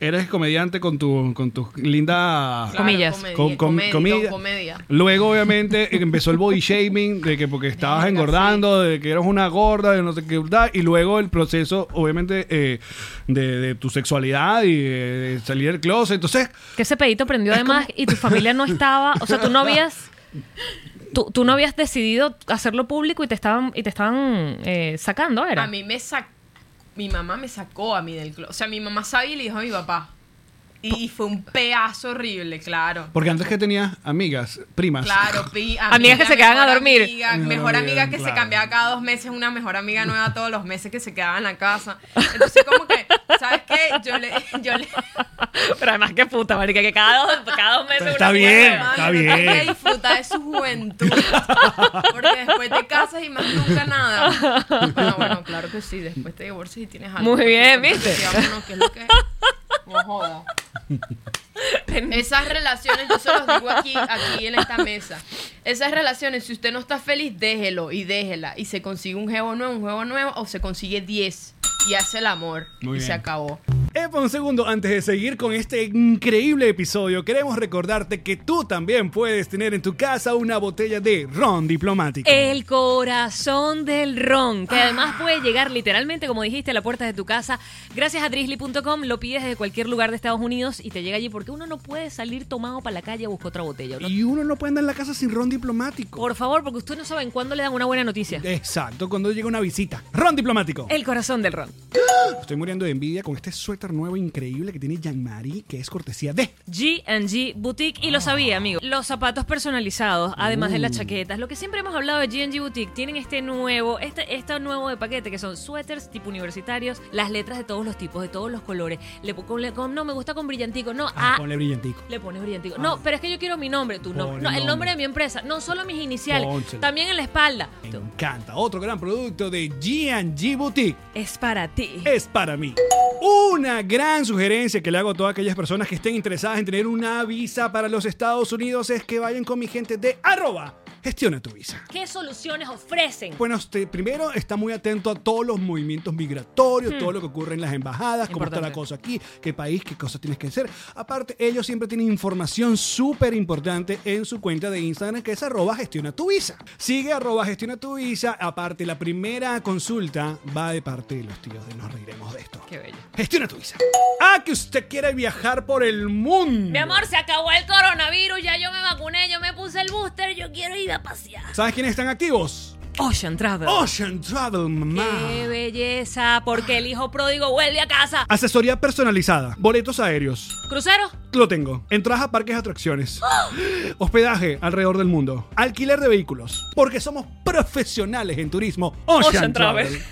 eres comediante con tu con tus lindas Claro, Comillas. comedia, Com- com- comedia, comida. comedia. Luego, obviamente, empezó el body shaming, de que porque estabas Venga, engordando, de que eras una gorda, de no sé qué, tal, y luego el proceso, obviamente, eh, de, de tu sexualidad y de salir del closet. Entonces, Que ese pedito prendió además y tu familia no estaba, o sea, tú no habías tú, tú no habías decidido hacerlo público y te estaban y te estaban eh, sacando, ¿era? A mí me sacó, mi mamá me sacó a mí del closet. O sea, mi mamá sabía y le dijo a mi papá. Y, y fue un pedazo horrible, claro. porque antes que tenías amigas, primas. Claro, pi- Amigas que se quedaban a mejor dormir. amiga, No, mejor bien, amiga que se claro. cambiaba cada dos meses, una mejor amiga nueva todos los meses que se quedaba en la casa. Entonces, como que, ¿sabes qué? Yo le, yo le, Pero además qué puta, marica, que cada dos, cada dos meses Está una bien. mujer. hermano, está uno tiene bien. que disfrutar de su juventud. Porque después te casas y más nunca nada. Bueno, bueno, claro que sí, después te divorcias y tienes algo. Muy bien, ¿viste? Sí, vámonos, ¿qué es lo que? No joda. Esas relaciones, yo se los digo aquí, aquí en esta mesa. Esas relaciones, si usted no está feliz, déjelo y déjela. Y se consigue un juego nuevo, un juego nuevo, o se consigue diez y hace el amor. Muy y bien. se acabó. Epa, un segundo, antes de seguir con este increíble episodio, queremos recordarte que tú también puedes tener en tu casa una botella de ron diplomático. El corazón del ron, que además puede llegar literalmente, como dijiste, a la puerta de tu casa. Gracias a drizzly punto com lo pides desde cualquier lugar de Estados Unidos y te llega allí porque uno no puede salir tomado para la calle a buscar otra botella. Uno- Y uno no puede andar en la casa sin ron diplomático. Por favor, porque ustedes no saben cuándo le dan una buena noticia. Exacto, cuando llega una visita. Ron diplomático. El corazón del ron. Estoy muriendo de envidia con este suéter nuevo increíble que tiene Jean-Marie, que es cortesía de... G and G Boutique, y lo sabía, amigo. Los zapatos personalizados, además de las chaquetas. Lo que siempre hemos hablado de G and G Boutique, tienen este nuevo, este, este nuevo de paquete, que son suéteres tipo universitarios, las letras de todos los tipos, de todos los colores. Le pongo, le- con- no, me gusta con brillantico. No, Ah, ah, ponle brillantico. le pones brillantico. No, pero es que yo quiero mi nombre, tu nombre. Pon No, el el nombre. nombre de mi empresa. No solo mis iniciales, Pónselo. también en la espalda. Me encanta. Otro gran producto de G and G Boutique. Es para ti. Es para mí. Una gran sugerencia que le hago a todas aquellas personas que estén interesadas en tener una visa para los Estados Unidos es que vayan con mi gente de arroba gestiona tu visa. ¿Qué soluciones ofrecen? Bueno, usted primero está muy atento a todos los movimientos migratorios, todo lo que ocurre en las embajadas, cómo está la Importante. cosa aquí, qué país, qué cosas tienes que hacer. Aparte, ellos siempre tienen información súper importante en su cuenta de Instagram, que es arroba gestiona tu visa. Sigue arroba gestiona tu visa. Aparte, la primera consulta va de parte de los tíos de Nos Reiremos de Esto. Qué bello. Gestiona tu visa. Ah, que usted quiere viajar por el mundo. Mi amor, se acabó el coronavirus, ya yo me vacuné, yo me puse el booster, yo quiero ir a pasear. ¿Sabes quiénes están activos? Ocean Travel. Ocean Travel, mamá. ¡Qué belleza! Porque el hijo pródigo vuelve a casa. Asesoría personalizada, boletos aéreos. ¿Crucero? Lo tengo. Entradas a parques y atracciones. Hospedaje alrededor del mundo. Alquiler de vehículos. Porque somos profesionales en turismo. Ocean, Ocean Travel. Travel.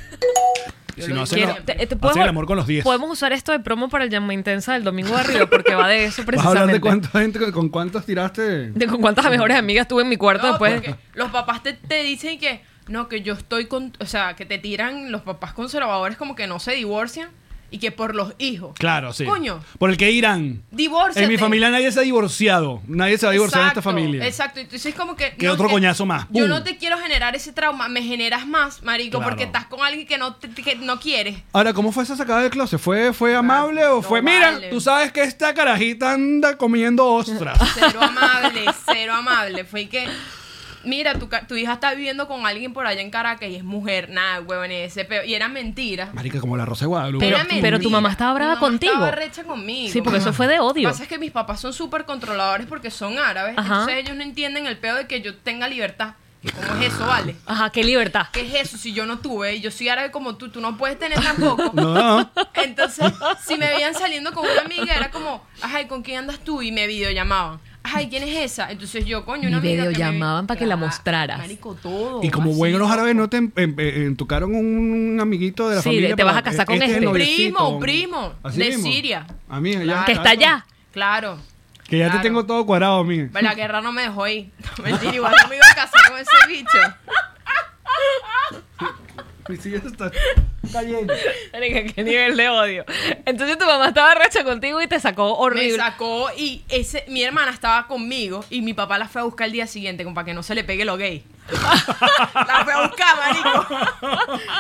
Si no hacen, Quiero- lo- te- te hacen podemos- el amor con los diez. Podemos usar esto de promo para el Llama Intensa del domingo de arriba, porque va de eso ¿Vas a precisamente. hablar de cuánta gente, con cuántos tiraste? De con cuántas mejores amigas tuve en mi cuarto No, después. porque los papás te, te dicen que no, que yo estoy con, o sea, que te tiran los papás conservadores como que no se divorcian y que por los hijos. Claro, sí. Coño, Por el que irán. divórciate. En mi familia nadie se ha divorciado. Nadie se va a divorciar en esta Exacto, familia. Exacto, entonces como que... Que otro coñazo más. Yo ¡Bum! no te quiero generar ese trauma, me generas más, marico, Claro. porque estás con alguien que no, te- que no quieres. Ahora, ¿cómo fue esa sacada del closet? ¿Fue, fue amable o no fue, vale. mira, tú sabes que esta carajita anda comiendo ostras? Cero amable, cero amable. Fue que, mira, tu, ca- tu hija está viviendo con alguien por allá en Caracas y es mujer. Nada, huevón, ese peo. Y era mentira. Marica, como la Rosa de Guadalupe. Pero- Era mentira. pero tu mamá estaba brava Mi mamá contigo. Estaba recha conmigo. Sí, porque eso fue de Lo odio. que pasa es que mis papás son súper controladores porque son árabes. Ajá. Entonces ellos no entienden el peo de que yo tenga libertad. ¿Cómo es eso, vale? Ajá, qué libertad. ¿Qué es eso? Si yo no tuve, y yo soy árabe como tú, tú no puedes tener tampoco. No, no. Entonces, si me veían saliendo con una amiga, era como, ajá, ¿y con quién andas tú? Y me videollamaban. Ajá, ¿y quién es esa? Entonces yo, coño, una Y amiga que me- videollamaban para que la Claro, mostraras. Marico, todo. Y como así, buenos loco. árabes, ¿no te em- em- em- entucaron un amiguito de la Sí, familia? de- te vas para- a casar con es el este. noviecito? Primo, primo, ¿Así de mismo? Siria. A mí, ya. Claro. Que está allá. Claro. Que ya Claro. te tengo todo cuadrado a mí. Pero la guerra no me dejó ir. No, mentira, igual no me iba a casar con ese bicho. Mi silla está cayendo. Marica, qué nivel de odio. Entonces tu mamá estaba recha contigo y te sacó horrible. Me sacó y ese, mi hermana estaba conmigo y mi papá la fue a buscar el día siguiente como para que no se le pegue lo gay. La fue a buscar, marico. Y mi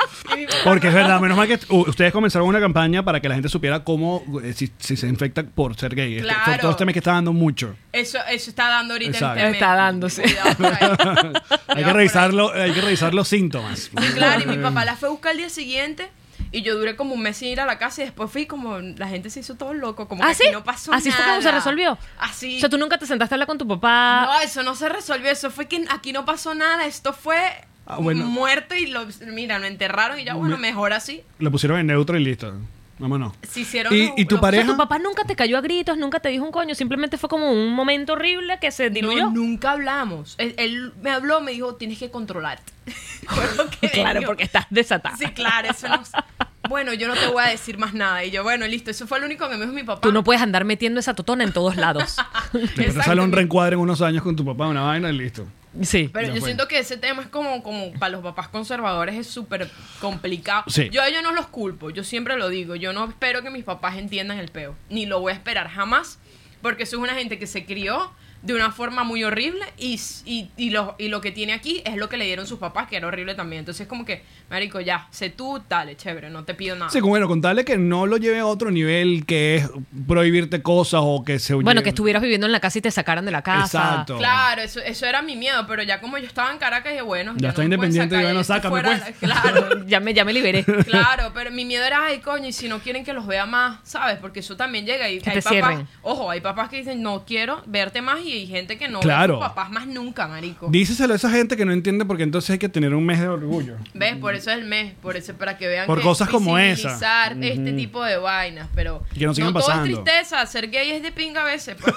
Porque es verdad, menos mal que uh, ustedes comenzaron una campaña para que la gente supiera cómo, eh, si, si se infecta por ser gay. Este- Claro. sobre todo este mes que está dando mucho. Eso, eso está dando ahorita Exacto. el tema. Está dándose. Cuidado por ahí. hay, Cuidado que por revisarlo, hay que revisar los síntomas. ahí. Claro, y mi papá la fue a buscar el día siguiente. Y yo duré como un mes sin ir a la casa y después fui como... La gente se hizo todo loco, como ¿Ah, que sí? aquí no pasó ¿Así fue nada. como se resolvió? Así. O sea, tú nunca te sentaste a hablar con tu papá. No, eso no se resolvió. Eso fue que aquí no pasó nada. Esto fue Ah, bueno. muerto y lo... Mira, lo enterraron y ya, bueno, mejor así. Lo pusieron en neutro y listo. Vámonos. Se hicieron ¿Y, los- y tu los- O sea, pareja? tu papá nunca te cayó a gritos, nunca te dijo un coño, simplemente fue como un momento horrible que se diluyó. No, nunca hablamos. Él, él me habló, me dijo, tienes que controlarte. Fue lo que me Claro, dijo. porque estás desatada. Sí, claro, eso no... Bueno, yo no te voy a decir más nada. Y yo, bueno, listo, eso fue lo único que me dijo mi papá. Tú no puedes andar metiendo esa totona en todos lados. Después te Exacto. sale un reencuadre en unos años con tu papá, una vaina y listo. Sí. Pero Ya yo fue. siento que ese tema es como, como para los papás conservadores es súper complicado. Sí. Yo a ellos no los culpo, yo siempre lo digo. Yo no espero que mis papás entiendan el peo. Ni lo voy a esperar jamás. Porque eso es una gente que se crió de una forma muy horrible y, y, y, lo, y lo que tiene aquí es lo que le dieron sus papás, que era horrible también. Entonces es como que, marico, ya, sé tú, dale, chévere, no te pido nada. Sí, bueno, contarle que no lo lleve a otro nivel, que es prohibirte cosas o que se... Bueno, que estuvieras viviendo en la casa y te sacaran de la casa. Exacto. Claro, eso, eso era mi miedo, pero ya como yo estaba en Caracas, dije, bueno, Ya está no me pueden independiente, sacar, ya no estoy sácame, fuera pues. de la- Claro. Ya me, ya me liberé. Claro, pero mi miedo era, ay, coño, y si no quieren que los vea más, ¿sabes? Porque eso también llega y Que hay te papás, cierren. ojo, hay papás que dicen, no quiero verte más y hay gente que no Claro. ve a sus papás más nunca, marico. Díceselo a esa gente que no entiende porque entonces hay que tener un mes de orgullo. ¿Ves? Por eso es el mes, por eso para que vean Por que cosas como esa. visibilizar este tipo de vainas, pero Que no sigan todo pasando. es tristeza, ser gay es de pinga a veces. pues.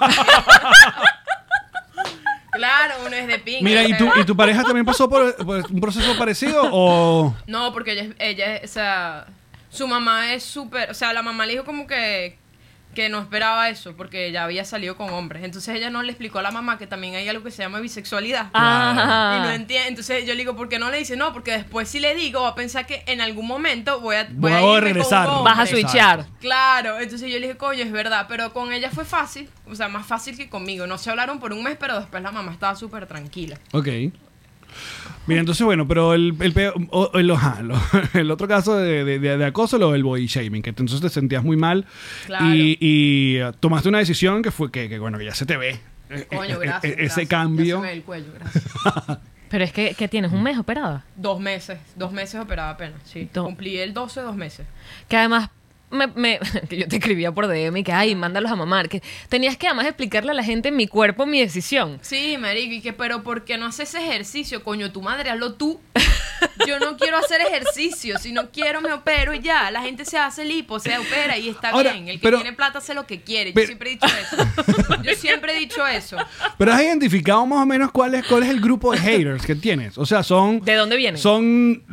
Claro, uno es de pinga. Mira, ¿y o tu, sea, ¿y tu pareja también pasó por, por un proceso parecido o...? No, porque ella, es- ella es, o sea, su mamá es súper, o sea, la mamá le dijo como que, que no esperaba eso, porque ella había salido con hombres. Entonces ella no le explicó a la mamá que también hay algo que se llama bisexualidad. Ah. Y no entiende. Entonces yo le digo, ¿por qué no le dice? No, porque después si le digo, va a pensar que en algún momento voy a, voy Voy a a irme con regresar. un hombre. Vas a switchear. Claro, entonces yo le dije, coño, es verdad, pero con ella fue fácil, o sea, más fácil que conmigo. No se hablaron por un mes, pero después la mamá estaba súper tranquila. Ok. Mira, entonces, bueno, pero el, el, peo- o- el, ajá, lo- el otro caso de, de- de- de acoso, lo del body shaming, que entonces te sentías muy mal Claro. y, y, uh, tomaste una decisión que fue que, que, bueno, que ya se te ve. eh, Coño, eh, gracias. eh, Ese gracias. cambio. Ya se me ve el cuello, gracias. Pero es que, ¿qué tienes? ¿Un mes operada? Dos meses, dos meses operada apenas, sí. Do- Cumplí el doce, dos meses. Que además, me, me- que yo te escribía por D M y que, ay, mándalos a mamar. Que tenías que además explicarle a la gente mi cuerpo, mi decisión. Sí, marico, y que, pero ¿por qué no haces ejercicio? Coño, tu madre, hazlo tú. Yo no quiero hacer ejercicio, si no quiero me opero y ya. La gente se hace lipo, se opera y está Ahora, bien. El que pero- tiene plata hace lo que quiere. pero- Yo siempre he dicho eso. Yo siempre he dicho eso. Pero has identificado más o menos cuál es, cuál es el grupo de haters que tienes. O sea, son... ¿De dónde vienen? Son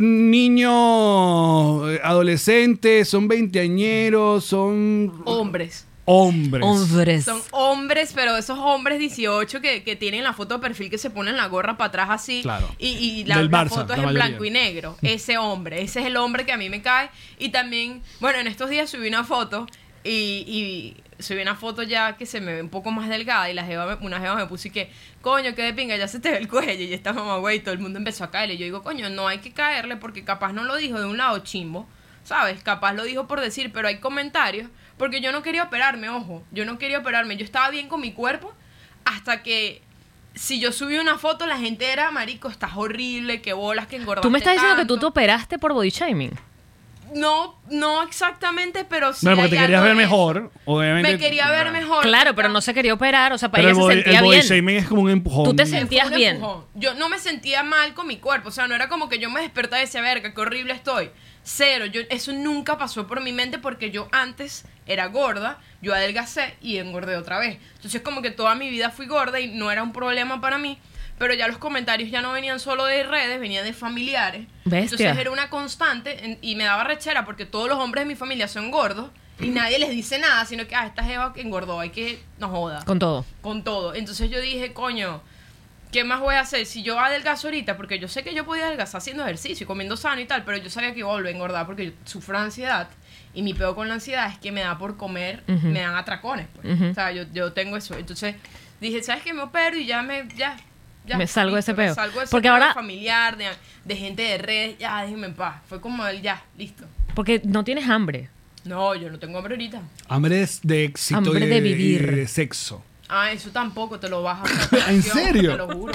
niños, eh, adolescentes, son veinteañeros, son Hombres. hombres. Hombres. Son hombres, pero esos hombres dieciocho que, que tienen la foto de perfil que se ponen la gorra para atrás así. Claro. Y, y la, Del la Barça, foto la es en mayoría. blanco y negro. Ese hombre, ese es el hombre que a mí me cae. Y también, bueno, en estos días subí una foto y, y subí una foto ya que se me ve un poco más delgada y la jeva, me- una jeva me puso y que, coño, qué de pinga, ya se te ve el cuello. Y esta mamá, güey, todo el mundo empezó a caerle. Yo digo, coño, no hay que caerle porque capaz no lo dijo de un lado chimbo, ¿sabes? Capaz lo dijo por decir, pero hay comentarios. Porque yo no quería operarme, ojo. Yo no quería operarme. Yo estaba bien con mi cuerpo hasta que si yo subí una foto, la gente era, marico, estás horrible, qué bolas, que engordaste Tú me estás diciendo que tú te tanto". operaste por body shaming. No, no exactamente, pero sí Bueno, porque hay te querías algo ver de eso. mejor, obviamente. Me quería ver mejor. Claro, pero no se quería operar. O sea, para Pero el ella se body, el sentía body bien. shaming es como un empujón. Tú te Fue sentías un bien. empujón. Yo no me sentía mal con mi cuerpo. O sea, no era como que yo me despertaba y decía, verga, qué horrible estoy. Cero. Yo, eso nunca pasó por mi mente porque yo antes era gorda, yo adelgacé y engordé otra vez. Entonces, como que toda mi vida fui gorda y no era un problema para mí. Pero ya los comentarios ya no venían solo de redes, venían de familiares. Bestia. Entonces era una constante en- y me daba rechera porque todos los hombres de mi familia son gordos y nadie les dice nada, sino que, ah, esta jeva que engordó, hay que, no joda Con todo. con todo. Entonces yo dije, coño, ¿qué más voy a hacer? Si yo adelgazo ahorita, porque yo sé que yo podía adelgazar haciendo ejercicio, comiendo sano y tal, pero yo sabía que iba a volver a engordar porque yo sufro de ansiedad. Y mi peor con la ansiedad es que me da por comer, Ujú. me dan atracones. Pues. Ujú. O sea, yo, yo tengo eso. Entonces dije, ¿sabes qué? Me opero y ya me, ya, ya, Me salgo de ese listo, me peo. salgo de ese Porque peo ahora- familiar, de, de gente de redes, ya, déjenme en paz. Fue como el ya, listo. Porque no tienes hambre. No, yo no tengo hambre ahorita. Hambre es de éxito Hambre y de vivir. y de sexo. Ah, eso tampoco, te lo vas a ¿En serio? Te lo juro.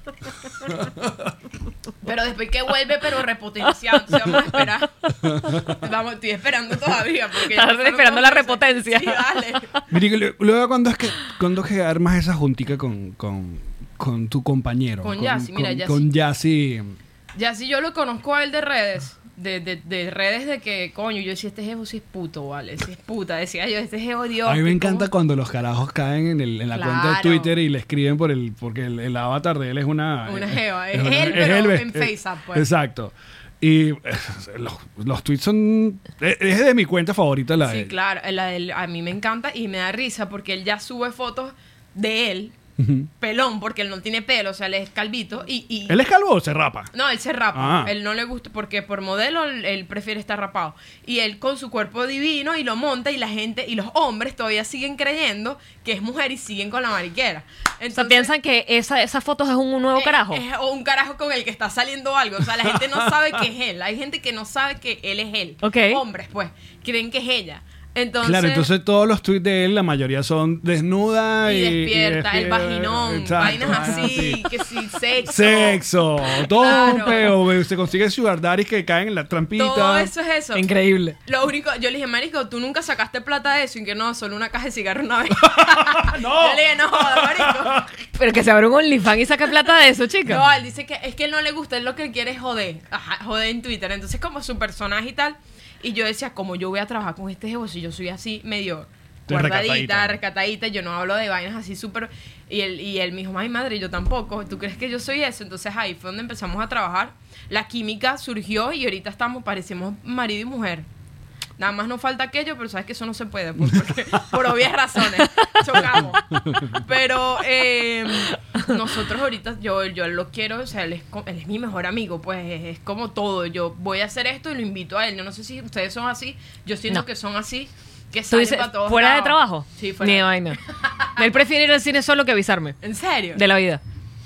Pero después que vuelve, pero repotenciado. Entonces vamos a esperar. Vamos, estoy esperando todavía. Porque ya Estás pasaron esperando dos la meses. repotencia. Sí, dale. Mire, y lu- luego, ¿cuándo es que, cuándo es que armas esa juntica con, con, con tu compañero? Con Yassi, mira, con, Yassi. Con Yassi. Ya si yo lo conozco a él de redes. De, de, de redes de que, coño, yo decía, este jevo sí es puto, vale, sí es puta. Decía yo, este jevo, Dios. A mí me que encanta cómo- cuando los carajos caen en, el, en la cuenta de Claro. Twitter y le escriben por el. Porque el, el avatar de él es una. Una eh, jeva, es una- él, pero él, en eh, FaceApp, pues. Exacto. Y eh, los, los tweets son. Es es de mi cuenta favorita la de Sí, él. claro, la del- a mí me encanta y me da risa porque él ya sube fotos de él, Ujú. pelón, porque él no tiene pelo, o sea, él es calvito y... y ¿Él es calvo o se rapa? No, él se rapa. Ah. Él no le gusta porque por modelo él, él prefiere estar rapado. Y él con su cuerpo divino y lo monta y la gente y los hombres todavía siguen creyendo que es mujer y siguen con la mariquera. Entonces, O sea, piensan que esa, esa foto es un nuevo es- carajo. Es, un carajo con el que está saliendo algo. O sea, la gente no sabe que es él. Hay gente que no sabe que él es él. Ok. Hombres, pues, creen que es ella. Entonces, Claro, entonces todos los tweets de él, la mayoría son desnuda y. y despierta, y- el vaginón, Exacto, vainas así, así. que sí, sexo. Sexo, todo un Claro. peo. Se consigue sugar daddies que caen en la trampita. Todo eso es eso. Increíble. Lo único, yo le dije, marico, tú nunca sacaste plata de eso y que no, solo una caja de cigarro una vez. ¡No! Yo le dije, no, joda, marico. Pero que se abre un OnlyFans y saca plata de eso, chica. No, él dice que es que él no le gusta, él lo que quiere es joder, ajá, joder en Twitter. Entonces, como su personaje y tal. Y yo decía, como yo voy a trabajar con este jevo si yo soy así medio Estoy guardadita, recatadita. recatadita, yo no hablo de vainas así súper... Y él, y él me dijo, ay madre, yo tampoco, ¿tú crees que yo soy eso? Entonces ahí fue donde empezamos a trabajar. La química surgió y ahorita estamos, parecemos marido y mujer. Nada más nos falta aquello, pero sabes que eso no se puede, pues, porque, por obvias razones. Chocamos. Pero eh, nosotros ahorita, yo, yo lo quiero, o sea, él es, co- él es mi mejor amigo, pues es, es como todo. Yo voy a hacer esto y lo invito a él. Yo no sé si ustedes son así, yo siento No. que son así, que ¿Tú salen dices para todos fuera de lados. trabajo? Sí, fuera Ni de de vaina. Él prefiere ir al cine solo que avisarme. ¿En serio? De la vida.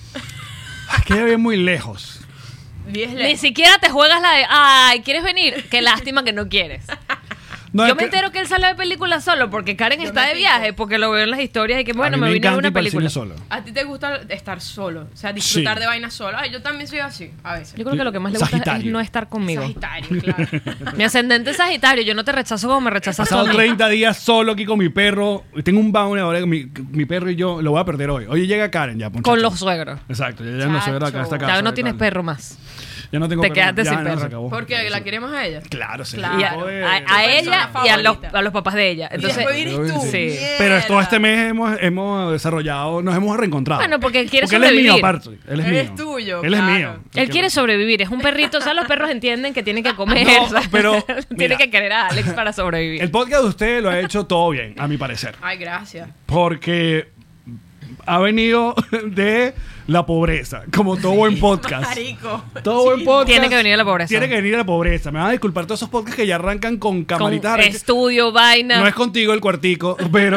Es que ya viene muy lejos. Diez Ni lejos. siquiera te juegas la de, ay, ¿quieres venir? Qué lástima que no quieres. No, Yo es me que- entero que él sale de película solo porque Karen Yo está me de pico. viaje, porque lo veo en las historias y que bueno, a mí me, me vine a ver encanta una ir para el cine película. solo. ¿A ti te gusta estar solo? O sea, disfrutar Sí. de vainas solo. Ay, yo también soy así, a veces. Yo creo que lo que más le gusta es Sagitario. no estar conmigo. Sagitario, claro. Mi ascendente es Sagitario, yo no te rechazo como me He rechazas tú pasado a mí. treinta días solo aquí con mi perro. Tengo un bound ahora con mi, mi perro y yo lo voy a perder hoy. Oye, llega Karen ya. Con muchacho. los suegros. Exacto, ya llegan los suegros acá a esta Chacho. casa. Ya no y tienes tal. perro más. Ya no tengo Te perro. quedaste Ya, sin no, perro. se acabó. Porque la queremos a ella. Claro, se Claro. Y a, Joder. a- a persona ella y a los, favorita. a los papás de ella. Y Entonces, después vienes tú. Sí. Mierda. Pero todo este mes hemos, hemos desarrollado, nos hemos reencontrado. Bueno, porque él quiere Porque él es mío sobrevivir. aparte. Él es Él mío. es tuyo, Él es claro. mío. él quiere sobrevivir, es un perrito, o sea, los perros entienden que tienen que comer, No, o sea, pero, tienen mira. que querer a Alex para sobrevivir. El podcast de usted lo ha hecho todo bien, a mi parecer. Ay, gracias. Porque ha venido de la pobreza, como todo buen podcast. Marico. Todo buen podcast. Tiene que venir de la pobreza. Tiene que venir de la pobreza. Me van a disculpar todos esos podcasts que ya arrancan con Con camaritas. arrancan- estudio, vaina. No es contigo el cuartico, pero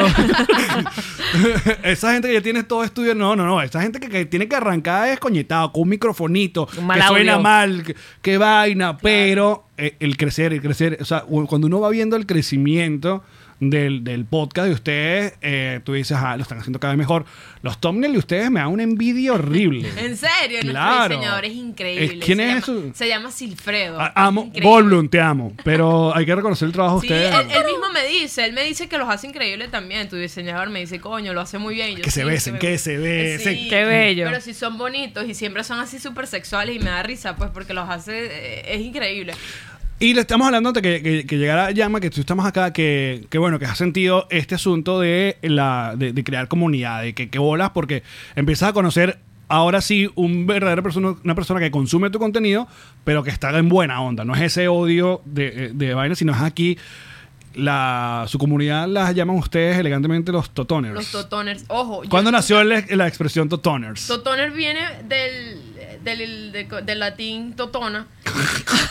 esa gente que ya tiene todo estudio, no, no, no. Esa gente que, que tiene que arrancar es coñetado, con un microfonito, Un mal que suena audio. mal, que, que vaina, pero eh, el crecer, el crecer, o sea, cuando uno va viendo el crecimiento del, del podcast de ustedes, eh, tú dices, ah, lo están haciendo cada vez mejor. Los thumbnails de ustedes me dan una envidia horrible. En serio, Claro. nuestro diseñador es increíble. Es- ¿quién se es llama, eso? Se llama Silfredo. Ah, amo, Increíble. Goldblum, te amo, pero hay que reconocer el trabajo de Sí, ustedes. él, él mismo me dice, él me dice que los hace increíble también. Tu diseñador me dice, coño, lo hace muy bien. Y yo, Que se sí, besen, me que gusta. se besen. Qué bello. Pero sí son bonitos y siempre son así súper sexuales y me da risa, pues, porque los hace, eh, es increíble. Y le estamos hablando antes que, que, que llegara Llama, que tú estamos acá, que, que bueno, que has sentido este asunto de la de, de crear comunidad, de que, que bolas, porque empiezas a conocer ahora sí un verdadero persona, una persona que consume tu contenido, pero que está en buena onda. No es ese odio de, de vaina, sino es aquí la su comunidad las llaman ustedes elegantemente los totoners. Los totoners. Ojo. yo- ¿Cuándo nació la, la expresión totoners? Totoner viene del, del, de- del latín totona.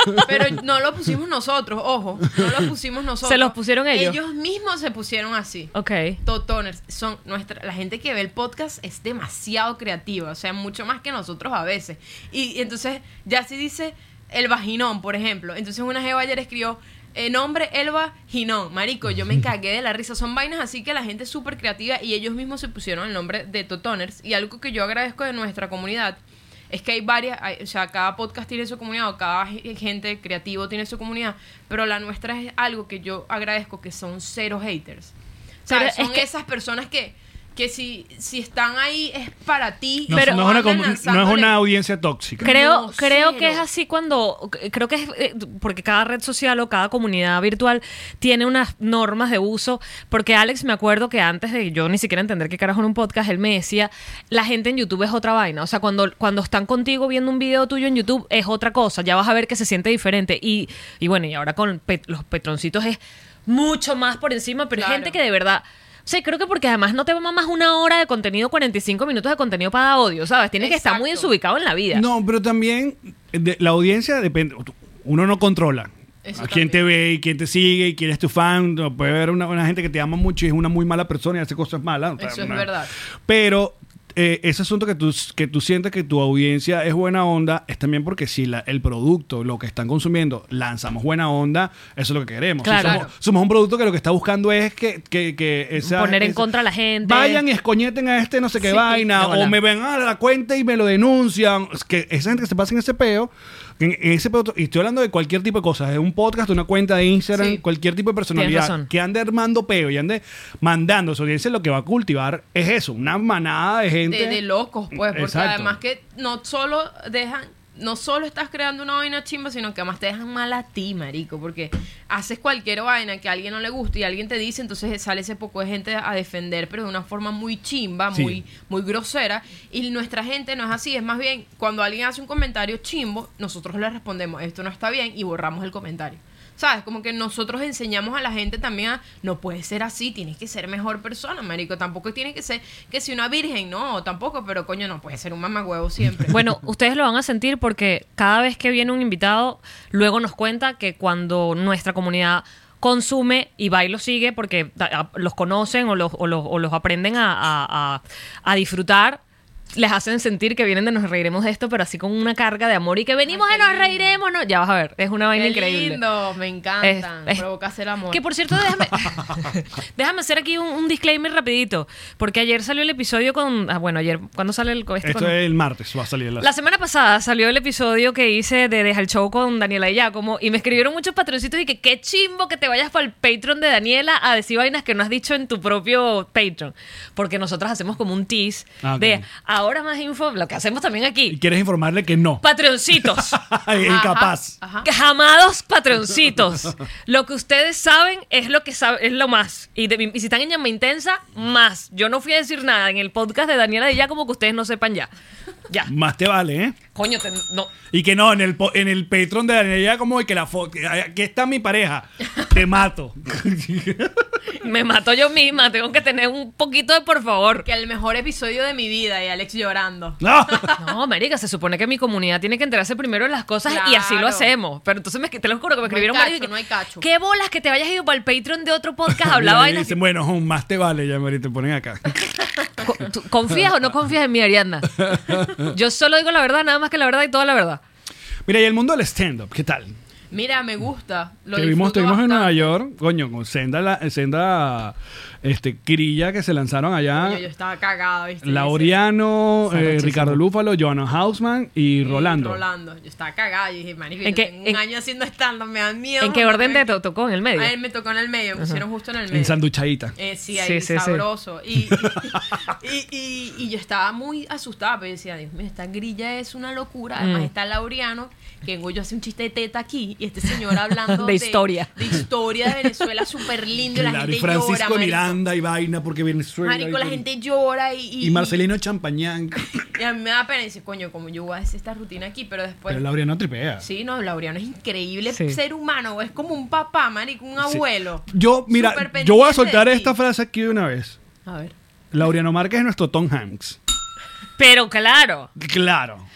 Pero no lo pusimos nosotros, ojo, no lo pusimos nosotros. ¿Se los pusieron ellos? Ellos mismos se pusieron así. Ok. Totoners, son nuestra, la gente que ve el podcast es demasiado creativa, o sea, mucho más que nosotros a veces. Y, y entonces, ya si dice el vaginón, por ejemplo, entonces una jeva ayer escribió eh, nombre Elba Ginón. Marico, yo me cagué de la risa. Son vainas así que la gente es súper creativa y ellos mismos se pusieron el nombre de Totoners. Y algo que yo agradezco de nuestra comunidad es que hay varias, hay, o sea, cada podcast tiene su comunidad, o cada gente creativo tiene su comunidad, pero la nuestra es algo que yo agradezco, que son cero haters. O sea, Pero son es que- esas personas que, que si, si están ahí es para ti. No, Pero- no, es una, andan comu- no es lanzándole- una audiencia tóxica. Creo, No, creo cero. que es así cuando, creo que es eh, porque cada red social o cada comunidad virtual tiene unas normas de uso, porque Alex, me acuerdo que antes de yo ni siquiera entender qué carajo en un podcast, él me decía, la gente en YouTube es otra vaina, o sea, cuando, cuando están contigo viendo un video tuyo en YouTube es otra cosa, ya vas a ver que se siente diferente, y, y bueno, y ahora con pet- los petroncitos es mucho más por encima, pero hay Claro. gente que de verdad... O sea, creo que porque además no te va más una hora de contenido, cuarenta y cinco minutos de contenido para dar odio, ¿sabes? Tienes que estar muy Exacto. desubicado en la vida. No, pero también de- la audiencia depende. Uno no controla Eso a quién te también. ve y quién te sigue y quién es tu fan. No, puede haber una, una gente que te ama mucho y es una muy mala persona y hace cosas malas. O sea, Eso es una- verdad. Pero eh, ese asunto que tú, que tú sientes que tu audiencia es buena onda es también porque si la- el producto, lo que están consumiendo, lanzamos buena onda, eso es lo que queremos. Si Claro. somos, somos un producto que lo que está buscando es que, que, que esa, Poner en esa- contra a la gente. Vayan y escoñeten a este no sé qué Sí, vaina, de o bola. me ven a la cuenta y me lo denuncian. Es que esa gente que se pasa en ese peo, en, en ese peo, y estoy hablando de cualquier tipo de cosas, de un podcast, una cuenta de Instagram, Sí. cualquier tipo de Tienes personalidad razón. que ande armando peo y ande mandando a su audiencia, lo que va a cultivar es eso, una manada de gente. de, de locos, pues, porque Exacto. además que no solo dejan, no solo estás creando una vaina chimba, sino que además te dejan mal a ti, marico, porque haces cualquier vaina que a alguien no le guste y alguien te dice, entonces sale ese poco de gente a defender, pero de una forma muy chimba, Sí. muy, muy grosera, y nuestra gente no es así, es más bien, cuando alguien hace un comentario chimbo, nosotros le respondemos, esto no está bien, y borramos el comentario. ¿Sabes? Como que nosotros enseñamos a la gente también a, no puede ser así, tienes que ser mejor persona, marico. Tampoco tiene que ser que si una virgen, no, tampoco, pero coño, no puede ser un mamagüevo siempre. Bueno, ustedes lo van a sentir porque cada vez que viene un invitado, luego nos cuenta que cuando nuestra comunidad consume y va y lo sigue porque a- a- los conocen o los, o los, o los aprenden a, a- a- a disfrutar, les hacen sentir que vienen de Nos Reiremos de Esto, pero así con una carga de amor y que venimos Ay, a qué Nos lindo. Reiremos, ¿no? Ya vas a ver, es una vaina Qué increíble. lindo, me encantan, Es- es- provoca hacer amor. Que por cierto, déjame, déjame hacer aquí un, un disclaimer rapidito, porque ayer salió el episodio con, ah, bueno, ayer, ¿cuándo sale el este Esto con- es el martes, va a salir la... La semana pasada salió el episodio que hice de Deja el Show con Daniela y Giacomo y me escribieron muchos patroncitos y que qué chimbo que te vayas para el Patreon de Daniela a decir vainas que no has dicho en tu propio Patreon. Porque nosotros hacemos como un tease Ah, ok. de ahora más info, lo que hacemos también Y aquí. quieres informarle que no. Patroncitos. Es incapaz. Ajá. Amados patroncitos, lo que ustedes saben es lo que sabe, es lo más. Y, de- y si están en llama intensa, más. Yo no fui a decir nada en el podcast de Daniela y Giacomo que ustedes no sepan ya. Ya. Más te vale, ¿eh? Coño, te- no. Y que no, en el, po- en el Patreon de Daniela ya como de que la foto, aquí está mi pareja, te mato. Me mato yo misma, tengo que tener un poquito de por favor. Que el mejor episodio de mi vida y Alex llorando. No. No, marica, se supone que mi comunidad tiene que enterarse primero de las cosas y así lo Claro. hacemos. Pero entonces me, te lo juro que me No hay escribieron cacho, varios y que, no hay cacho. ¿qué bolas que te hayas ido para el Patreon de otro podcast a hablar Y vainas? dicen, bueno, hum, más te vale, ya Mari, te ponen acá. Co- ¿tú ¿Confías o no confías en mi Ariadna? Yo solo digo la verdad, nada más que la verdad y toda la verdad. Mira, y el mundo del stand-up, ¿qué tal? Mira, me gusta. Lo que vimos, disfruto estuvimos en Nueva bastante. York, coño, con senda, la, senda este, crilla que se lanzaron allá. Coño, yo estaba cagada, ¿viste? Laureano, Está eh, rechísimo. Ricardo Lúfalo, Johanna Hausman y Y Rolando. Rolando. Yo estaba cagada y dije, marico, ¿En yo qué- tengo un en- año haciendo stand-up, me dan miedo. ¿En qué joder. orden te to- tocó? ¿En el medio? A él me tocó en el medio, me pusieron justo en el medio. En sanduchadita. Eh, sí, Sí, ahí sí, sí. sabroso. Y, y, y, y yo estaba muy asustada, pero yo decía, Dios mío, esta grilla es una locura. Además Mm. está Laureano, que vengo yo a hacer un chiste de teta aquí, y este señor hablando De historia. De historia de Venezuela, súper lindo, y la Claro, gente y Francisco llora, marico. Miranda y vaina porque Venezuela. Marico, la y, gente llora y... Y, y Marcelino Champañán. y a mí me da pena, y dice, coño, como yo voy a hacer esta rutina aquí, pero después... Pero Laureano tripea. Sí, no, Laureano es increíble Sí. ser humano, es como un papá, marico, un Sí. abuelo. Yo, mira, Súper yo voy a pendiente soltar de ti. esta frase aquí de una vez. A ver. Laureano Márquez es nuestro Tom Hanks. Pero claro. Claro.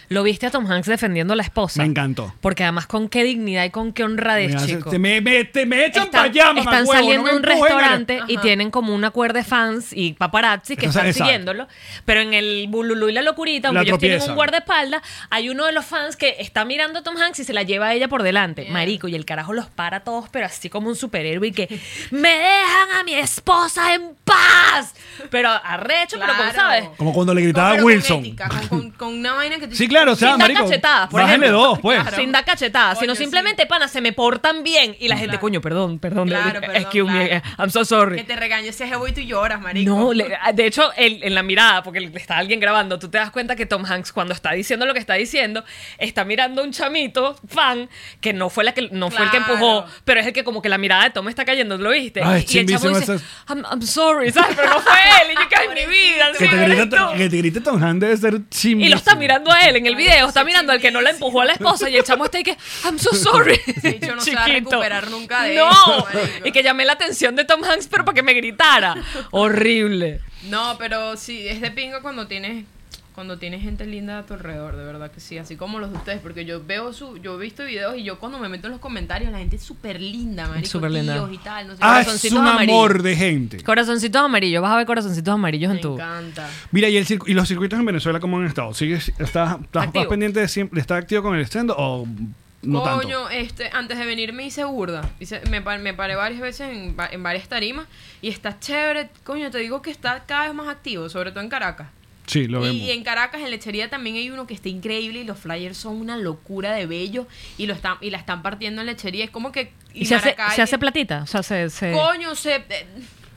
Lo viste a Tom Hanks defendiendo a la esposa. Me encantó. Porque además con qué dignidad y con qué honradez, Me hace- chico. te me, me- te me echan para Están, allá, están mamahuevo, saliendo no me de un empujen a la- restaurante y Ajá. tienen como una cuerda de fans y paparazzi que Entonces, están exacto. siguiéndolo. Pero en el bululú y la locurita, La aunque ellos tienen tropiezan. un guardaespaldas, hay uno de los fans que está mirando a Tom Hanks y se la lleva a ella por delante. Bien. Marico, y el carajo los para a todos, pero así como un superhéroe y que ¡me dejan a mi esposa en paz! Pero arrecho, pero como Claro. sabes. Como cuando le Con- gritaba a pero con Wilson. ética, Con, con, con una vaina que te Sí, claro, o sea, Sin dar marico, cachetadas, por bájale ejemplo. dos, pues. Claro. Sin dar cachetadas, sino Coño, simplemente, pana, se me portan bien. Y la gente, Claro. coño, perdón, perdón. Claro, eh, perdón, excuse me, claro. eh, I'm so sorry. Que te regañe ese jevo y tú lloras, marico. No, le- de hecho, el- en la mirada, porque está alguien grabando, tú te das cuenta que Tom Hanks, cuando está diciendo lo que está diciendo, está mirando a un chamito fan que no fue la que no fue el que Claro. empujó, pero es el que como que la mirada de Tom está cayendo, ¿lo viste? Ay, y el chamo chimbísimo dice, ese- I'm, I'm sorry, ¿sabes? Pero no fue él, y yo que en mi vida, Que sí, te, eres grite, tú". que te grite Tom Hanks debe ser chimbo. Y lo está mirando a él en el Ay, video, eso está es mirando al que no la empujó a la esposa y el chamo está ahí que, I'm so sorry. Ese bicho no se va a Chiquito. recuperar nunca de No, eso, marico. y que llamé la atención de Tom Hanks, pero para que me gritara. Horrible. No, pero sí, es de pinga cuando tienes cuando tienes gente linda a tu alrededor, de verdad que sí, así como los de ustedes, porque yo veo su, yo he visto videos y yo cuando me meto en los comentarios la gente es súper linda, marico, Súper linda. tíos y tal, no sé Ah, qué. es Corazoncitos un amarillos. amor de gente. Corazoncitos amarillos, vas a ver corazoncitos amarillos Me en tu. encanta. Mira, ¿y, el circu- y los circuitos en Venezuela cómo han estado? ¿Sigues, estás, estás, estás Activo. pendiente de siempre, de estar activo con el stand o no Coño, tanto? este, antes de venir me hice burda. Hice- me, pa- me paré varias veces en, va- en varias tarimas y está chévere. Coño, te digo que está cada vez más activo, sobre todo en Caracas. Sí, lo vemos. Y en Caracas, en Lechería, también hay uno que está increíble y los flyers son una locura de bello y lo están y la están partiendo en Lechería. Es como que... ¿Y se hace, Maracay- se hace platita? O sea, se. se- Coño, se... eh,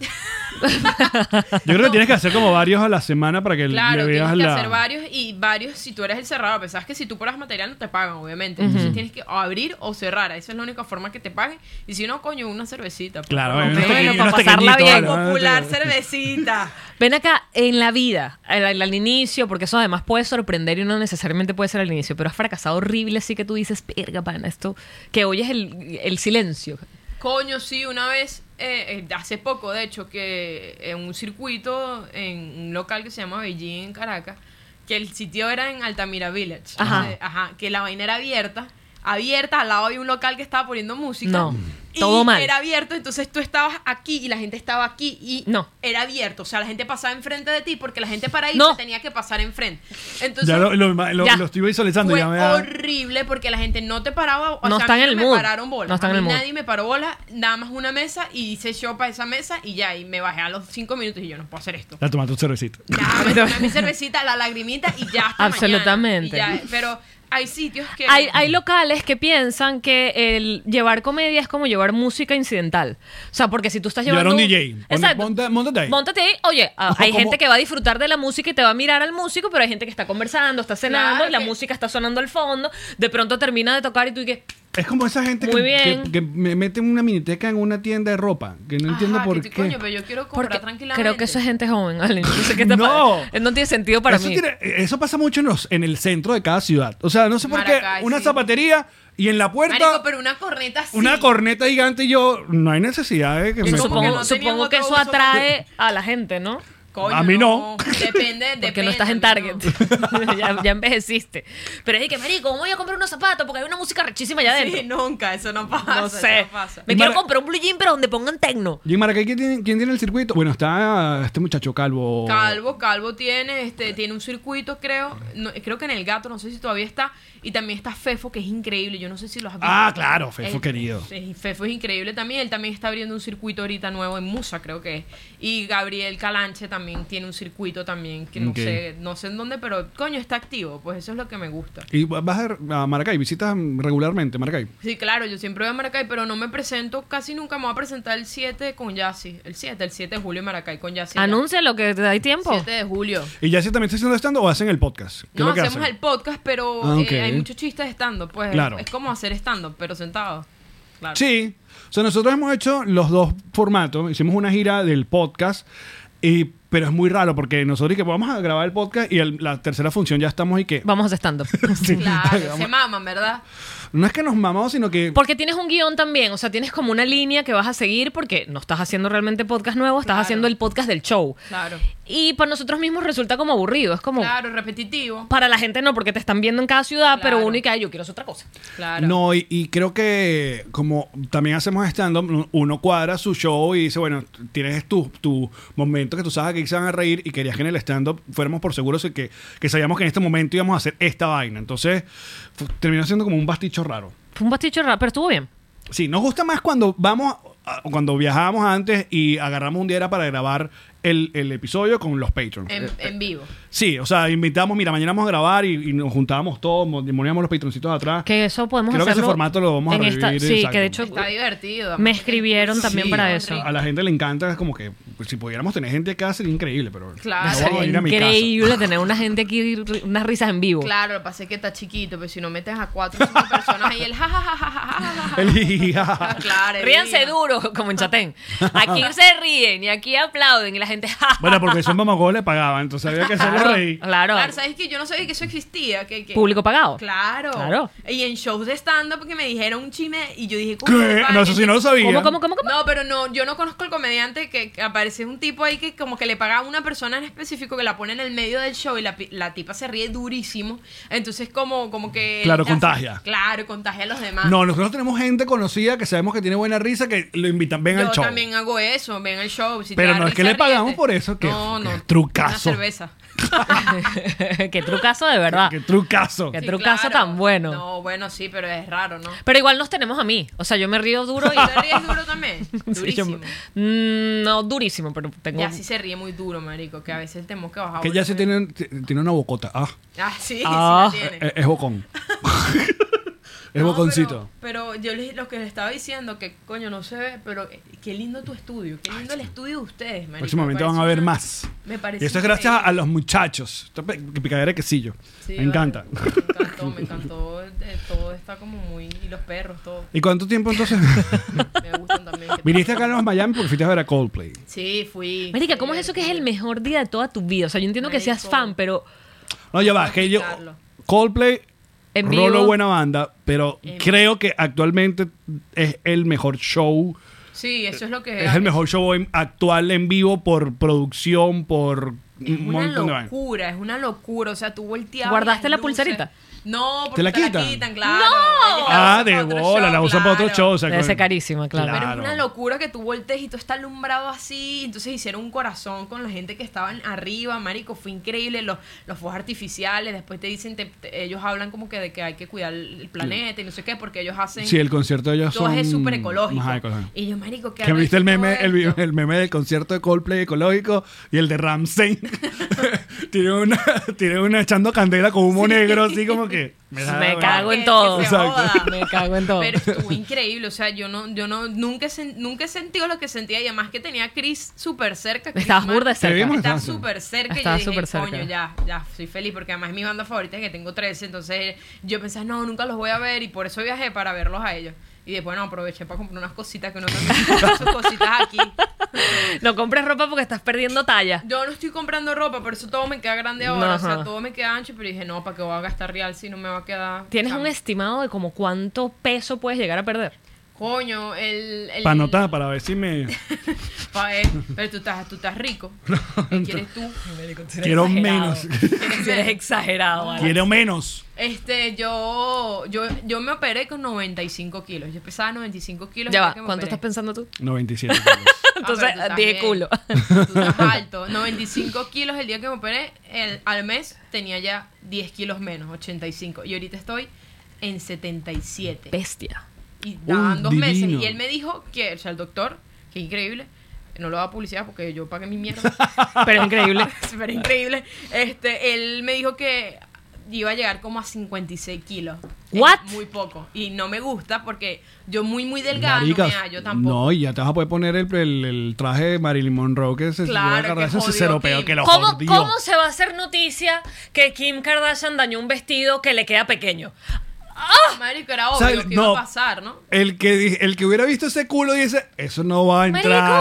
Yo creo que tienes que hacer como varios a la semana para que Claro, le tienes veas que la... hacer varios y varios si tú eres el cerrador. Pensás que si tú pones material no te pagan, obviamente. Entonces tienes que o abrir o cerrar. Esa es la única forma que te paguen. Y si no, coño, una cervecita. pues, Claro, por lo unos menos. bueno, pequeños- para unos pasarla pequeñitos, bien. ¿no? Popular cervecita. Ven acá, en la vida, al, al- al inicio, porque eso además puede sorprender y no necesariamente puede ser al inicio, pero has fracasado horrible, así que tú dices, verga, pana, esto, que oyes el, el silencio. Coño, sí, una vez, eh, eh, hace poco, de hecho, que en un circuito, en un local que se llama Beijing, en Caracas, que el sitio era en Altamira Village. Ajá. Entonces, ajá, que la vaina era abierta, abierta, al lado de un local que estaba poniendo música. No, y todo mal. Era abierto, entonces tú estabas aquí y la gente estaba aquí y No. era abierto. O sea, la gente pasaba enfrente de ti porque la gente para ir No. tenía que pasar enfrente. Entonces, Ya lo, lo, lo- Ya. lo estoy visualizando. fue Ya me da- horrible porque la gente no te paraba. O No sea, está a mí en el me mood. pararon bola. No está A en mí el mood. nadie me paró bola, nada más una mesa y hice show para esa mesa y ya. Y me bajé a los cinco minutos y yo no puedo hacer esto. Ya toma tu cervecita. Ya, me tomé mi cervecita, la lagrimita y ya hasta Absolutamente. mañana. Y ya, pero hay sitios que... Hay, hay locales que piensan que el llevar comedia es como llevar música incidental. O sea, porque si tú estás Llevar llevando... un D J. Pon- Exacto. monta- móntate ahí. Móntate ahí. Oye, ah, hay Como- gente que va a disfrutar de la música y te va a mirar al músico, pero hay gente que está conversando, está cenando Claro y la que- música está sonando al fondo. De pronto termina de tocar y tú y que... Es como esa gente Muy que, bien. que, que me mete una miniteca en una tienda de ropa. Que no entiendo Ajá, por que qué. tú- Coño, pero yo quiero comprar Porque tranquilamente. creo que eso es gente joven, Ale. No sé qué te No. pa- no tiene sentido para eso, mí. tiene- eso pasa mucho en, los, en el centro de cada ciudad. O sea, no sé por Maracay, qué. Una sí. zapatería y en la puerta Marico, pero una corneta así. una corneta gigante y yo. No hay necesidad de que Es me. como que Supongo, no tenían supongo que otro eso uso. atrae a la gente, ¿no? Coño, A mí no. Depende, depende. Porque no estás en a mí Target. no. ya, ya envejeciste. Pero es que, marico, ¿cómo voy a comprar unos zapatos? Porque hay una música rechísima allá adentro. Sí, nunca, eso no pasa. no eso sé. no pasa. Me Y quiero Mara- comprar un blue jean, pero donde pongan tecno. ¿Y en Maracay quién tiene, quién tiene el circuito? Bueno, está este muchacho calvo. Calvo, Calvo tiene, este, tiene un circuito, creo. No, creo que en el Gato, no sé si todavía está. Y también está Fefo, que es increíble. Yo no sé si lo has visto. Ah, claro, Fefo Es- querido. sí, Fefo es increíble también. Él también está abriendo un circuito ahorita nuevo en Musa, creo que es. Y Gabriel Calanche también tiene un circuito también, que no Ok. sé, no sé en dónde, pero coño, está activo. Pues eso es lo que me gusta. ¿Y vas a, a Maracay? ¿Visitas regularmente Maracay? Sí, claro, yo siempre voy a Maracay, pero no me presento casi nunca. Me voy a presentar el siete con Yassi. El siete, el siete de julio en Maracay con Yassi. Anuncia lo que te da tiempo. siete de julio. ¿Y ya si también está haciendo stand o hacen el podcast? ¿Qué es No, lo que hacemos hacen? el podcast, pero Ah, ok. eh, hay muchos chistes estando, pues Claro. es como hacer stand-up, pero sentado. Claro. Sí. O sea, nosotros hemos hecho los dos formatos. Hicimos una gira del podcast. Y, pero es muy raro porque nosotros que vamos a grabar el podcast y el- la tercera función ya estamos y que... Vamos a hacer stand-up. Sí. Claro, se maman, ¿verdad? No es que nos mamamos, sino que... Porque tienes un guión también, o sea, tienes como una línea que vas a seguir porque no estás haciendo realmente podcast nuevo, estás Claro. haciendo el podcast del show. Claro. Y para nosotros mismos resulta como aburrido. Es como... Claro, repetitivo. Para la gente no, porque te están viendo en cada ciudad, Claro. pero única, yo quiero hacer otra cosa. Claro. No, y, y creo que como también hacemos stand-up, uno cuadra su show y dice, bueno, tienes tu, tu momento que tú sabes que se van a reír y querías que en el stand-up fuéramos por seguros de que, que sabíamos que en este momento íbamos a hacer esta vaina. Entonces, fu- terminó siendo como un basticho raro. Fue un basticho raro, pero estuvo bien. Sí, nos gusta más cuando vamos, a- cuando viajábamos antes y agarramos un día era para grabar el, el episodio con los patrons. En, Eh, en vivo. Sí, o sea, invitamos, mira, mañana vamos a grabar y, y nos juntábamos todos, mo- poníamos los patroncitos atrás. Que eso podemos Creo que ese hacerlo formato lo vamos a en esta- revivir, Sí, exacto. que de hecho Está divertido. me escribieron también Sí, para muy eso. rico. A la gente le encanta, es como que pues, si pudiéramos tener gente acá sería increíble, pero Claro. no vamos a Sería venir a mi casa. increíble tener una gente aquí, ri- unas risas en vivo. Claro, lo que pasa es que está chiquito, pero si no metes a cuatro o cinco personas y el jajajajaja. El jijija. Claro. el Ríanse día. duro, como en Chatén. Aquí se ríen y aquí aplauden y la gente... Bueno, porque son mamagos le pagaban, entonces había que hacerlo Claro, reír. claro. Claro, ¿sabes qué? Yo no sabía que eso existía. Que, que- Público pagado. Claro. Claro. Y en shows de stand-up que me dijeron un chisme y yo dije... ¿Qué? No, eso sí no lo sabía. ¿Cómo, cómo, cómo, cómo? No, pero no, yo no conozco el comediante que, que aparece un tipo ahí que como que le paga a una persona en específico que la pone en el medio del show y la, pi- la tipa se ríe durísimo. Entonces como, como que... Claro, hace- contagia. Claro, contagia a los demás. No, nosotros tenemos gente conocida que sabemos que tiene buena risa que lo invitan, ven Yo al show. también hago eso, ven el show. Si te Pero da no es que risa, le pagamos ríete. por eso, que- No, no. que trucazo. Una cerveza. Qué trucazo de verdad. Qué trucazo. Qué Sí, trucazo claro. tan bueno. No, bueno, sí, pero es raro, ¿no? Pero igual nos tenemos a mí. O sea, yo me río duro y... ¿Te ríes duro también? Sí, yo- Durísimo. Mm, no, durísimo, pero tengo... Ya sí se ríe muy duro, marico, que a veces tenemos que bajar. Que ya se tiene, tiene una bocota. Ah, Ah, sí, Ah, sí la tiene. es, es bocón. es No, boconcito. Pero, pero yo les, lo que les estaba diciendo, que coño no se ve, pero eh, qué lindo tu estudio, qué lindo el estudio de ustedes, marico. Próximamente Me van a parece ver una- más. Me parece Y esto es gracias a, increíble. a los muchachos. Esto es pe- picadera de quesillo. Sí, me vale. encanta. Me encantó, me encantó. eh, todo está como muy... Y los perros, todo. ¿Y cuánto tiempo entonces? Me gustan también. que Viniste acá tengan- a los Miami porque fuiste a ver a Coldplay. Sí, fui. Marica, fui ¿cómo es eso que es el divertido. mejor día de toda tu vida? O sea, yo entiendo que seas Marico. fan, pero No, ya va, es que yo. explicarlo. Coldplay, en Rolo vivo... buena banda, pero En- creo que actualmente es el mejor show. Sí, eso es lo que... Es el mejor show en- actual en vivo por producción, por Es un una montón de vainas. locura, es una locura. O sea, tú volteabas. ¿Guardaste las la luces. pulserita? No, porque ¿Te la te quitan? la quitan, claro. ¡No! Ellos la Ah, usan de para otro bola, show, la usan para otro claro. show. O sea, Debe con- ser carísima, claro. Pero Claro. es una locura que tú voltees y todo está alumbrado así. Entonces hicieron un corazón con la gente que estaban arriba, marico. Fue increíble. Los, los fuegos artificiales. Después te dicen, te- te- ellos hablan como que de que hay que cuidar el planeta y no sé qué, porque ellos hacen. Sí, el concierto de ellos todo son es súper ecológico. más ecológico. Y yo, marico, ¿qué Que viste el arrecho meme, todo el, vi- esto? el meme del concierto de Coldplay ecológico y el de Ramsey. tiene una, tiene una echando candela con humo negro, así como que. Me da- cago en Que- todo. que se Exacto. joda. Me cago en todo. Pero estuvo increíble, o sea, yo no, yo no, nunca, he sen- nunca he sentido lo que sentía y además que tenía a Chris súper cerca. Chris Estabas Martin. burda de cerca. vimos? Estaba Estabas- súper cerca Estaba y yo dije, súper cerca. coño, ya, ya, soy feliz porque además es mi banda favorita que tengo trece, entonces yo pensé, no, nunca los voy a ver y por eso viajé para verlos a ellos. Y después, no, aproveché para comprar unas cositas que uno también compra sus cositas aquí. No compres ropa porque estás perdiendo talla. Yo no estoy comprando ropa, por eso todo me queda grande ahora, o Ajá. sea, todo me queda ancho, pero dije, no, ¿para qué voy a gastar real si no me va a quedar? ¿Tienes o sea, un estimado de como cuánto peso puedes llegar a perder? Coño, el... el Para anotar, para ver si me. Pa' él. Pero tú estás, tú estás rico. ¿Qué quieres tú? Quiero menos. ¿Quieres Eres ser? exagerado, ¿vale? Quiero menos. Este, yo, yo, yo me operé con noventa y cinco kilos. Yo pesaba noventa y cinco kilos. Ya el va, día que me ¿cuánto operé. estás pensando tú? noventa y siete kilos. Ah, Entonces, pero tú estás dije bien. culo. Tú estás alto. noventa y cinco kilos el día que me operé. El, al mes tenía ya diez kilos menos, ochenta y cinco. Y ahorita estoy en setenta y siete. Bestia. Y daban dos meses. divino. Y él me dijo que, o sea, el doctor, que increíble, no lo da publicidad porque yo pagué mi mierda. Pero es increíble. Súper increíble. Este, él me dijo que iba a llegar como a cincuenta y seis kilos. Es What? muy poco. Y no me gusta porque yo muy, muy delgada Maricas, no me hallo tampoco. no, y ya te vas a poder poner el, el- el traje de Marilyn Monroe que se Claro, lleva que Kardashian, se jodió cero peo, Kim. que lo ¿Cómo, jodió. ¿Cómo se va a hacer noticia que Kim Kardashian dañó un vestido que le queda pequeño? Marico, era O sea, obvio que no. iba a pasar, ¿no? El que, di- el que hubiera visto ese culo dice, eso no va a entrar. Marico.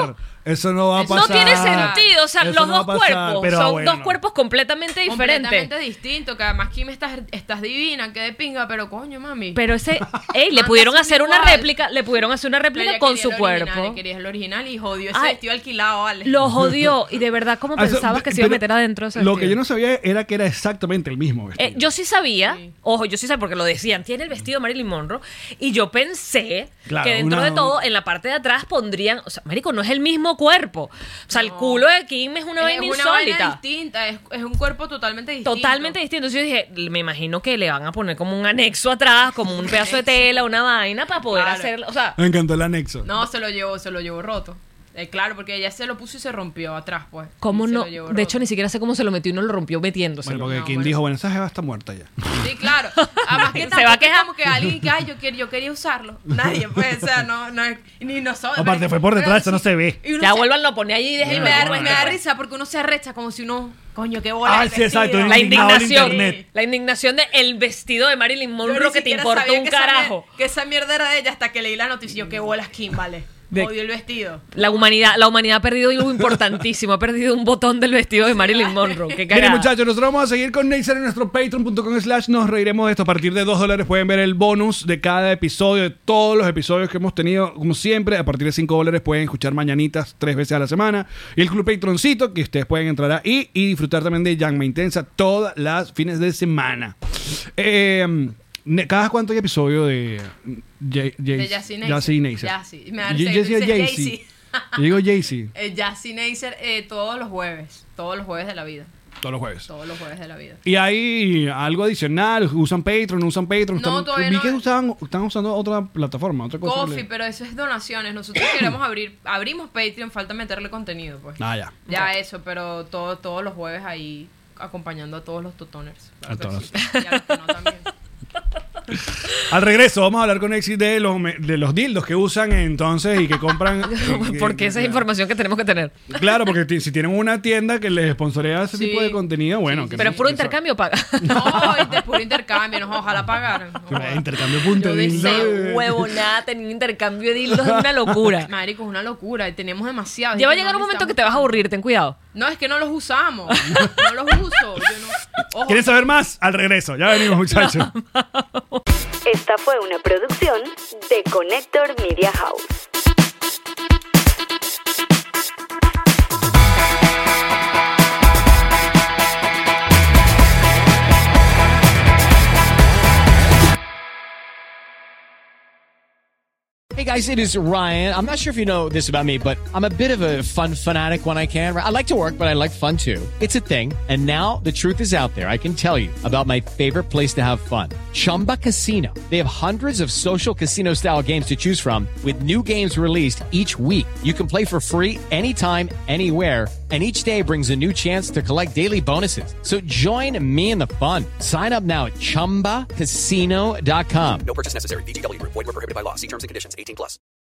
Eso no va a Eso pasar. No tiene sentido, o sea, Eso los no va dos a pasar, cuerpos pero son bueno. dos cuerpos completamente diferentes. Completamente distinto, que además Kim estás, estás divina, que de pinga, pero coño, mami. Pero ese, ey, le Mandas pudieron un hacer una igual. réplica, le pudieron hacer una Pero réplica ella con quería su el original, cuerpo. ella quería el original y jodió ese Ay, vestido alquilado, vale. Lo jodió y de verdad, ¿cómo Ah, eso- pensabas que se iba a pero meter adentro de ese Lo que vestido? yo no sabía era que era exactamente el mismo vestido. Eh, yo sí sabía, Sí. ojo, yo sí sabía porque lo decían, tiene el vestido de Marilyn Monroe y yo pensé Claro, que dentro una- de todo, en la parte de atrás pondrían, o sea, marico, no es el mismo cuerpo. O sea, el No. culo de Kim es una es vaina una vaina insólita. distinta, es, es un cuerpo totalmente distinto. Totalmente distinto. Entonces yo dije, me imagino que le van a poner como un anexo atrás, como un pedazo de tela, una vaina para poder Claro. hacer, o sea, Me encantó el anexo. No, se lo llevó, se lo llevó roto. Eh, claro, porque ella se lo puso y se rompió atrás, pues. ¿cómo Y se no? lo llevó De hecho, roto. ni siquiera sé cómo se lo metió y no lo rompió metiéndose. Bueno, porque No, quien bueno. dijo, bueno, esa jeva está muerta ya. Sí, claro. Además que Se tampoco va a es quejar. como que alguien que, ay, yo, quer- yo quería usarlo. Nadie, pues, o sea, no, no es, ni nosotros. Aparte, pero- fue por detrás, pero eso no sí. se ve. Y uno Ya se- vuelvan a poner ahí y y déjenlo. me, da, como me esté, da pues. risa porque uno se arrecha como si uno, coño, qué bola. Ay, el sí, exacto, vestido. La indignado en indignación. internet. La indignación de el vestido de Marilyn Yo Monroe ni que te siquiera importa sabía un que esa carajo. mier- que esa mierda era de ella hasta que leí la noticia. Yo, qué bolas, Kim, vale. De- Odio el vestido. La humanidad, la humanidad ha perdido algo importantísimo. Ha perdido un botón del vestido de Marilyn Monroe. Qué Miren, cagada. muchachos, nosotros vamos a seguir con Neisser en nuestro patreon punto com slash nos reiremos de esto. A partir de dos dólares pueden ver el bonus de cada episodio, de todos los episodios que hemos tenido, como siempre. A partir de cinco dólares pueden escuchar mañanitas tres veces a la semana. Y el club Patroncito, que ustedes pueden entrar ahí y disfrutar también de Llama Intensa todas las fines de semana. Eh, ne- ¿Cada cuánto hay episodio de Jay- Jay- De Jassy Neisser. Jassy Neisser? Jassy. Me da Yo- risa yo que decía tú dices Jay-Z. Jay-Z. Yo digo Jay-Z Eh, Jassy Neisser eh, todos los jueves. Todos los jueves de la vida. todos los jueves. Todos los jueves de la vida. Y hay algo adicional, usan Patreon, no usan Patreon. No, están, todavía vi no. que usaban, están usando otra plataforma, otra cosa. Coffee, pero eso es donaciones. Nosotros queremos abrir, abrimos Patreon, falta meterle contenido, pues. Ah, ya. Ya eso, pero todo, todos los jueves ahí acompañando a todos los totoners. A que todos. sí. Y a los que no también. Al regreso vamos a hablar con Exit de los, me- de los dildos que usan entonces y que compran. Porque esa es información que tenemos que tener. Claro, porque ti- si tienen una tienda que les sponsorea ese Sí. tipo de contenido, bueno. que Pero no- puro que intercambio paga. No, y de puro intercambio, no, ojalá pagaran. eso- Eh, Intercambio punto Yo de dildo. deseo huevo, nada, tener intercambio de dildos es una locura. Marico, es una locura. Y tenemos demasiado. Ya va a llegar un momento que te vas a aburrir, ten cuidado. No, es que no los usamos. No los uso. Yo no... Ojo, ¿Quieren saber más? Al regreso. Ya venimos, muchachos. Esta fue una producción de Connector Media House. Hey guys, it is Ryan. I'm not sure if you know this about me, but I'm a bit of a fun fanatic when I can. I like to work, but I like fun too. It's a thing. And now the truth is out there. I can tell you about my favorite place to have fun. Chumba Casino. They have hundreds of social casino style games to choose from with new games released each week. You can play for free anytime, anywhere. And each day brings a new chance to collect daily bonuses. So join me in the fun. Sign up now at chumba casino dot com. No purchase necessary. V G W Group. Void where prohibited by law. See terms and conditions. eighteen plus.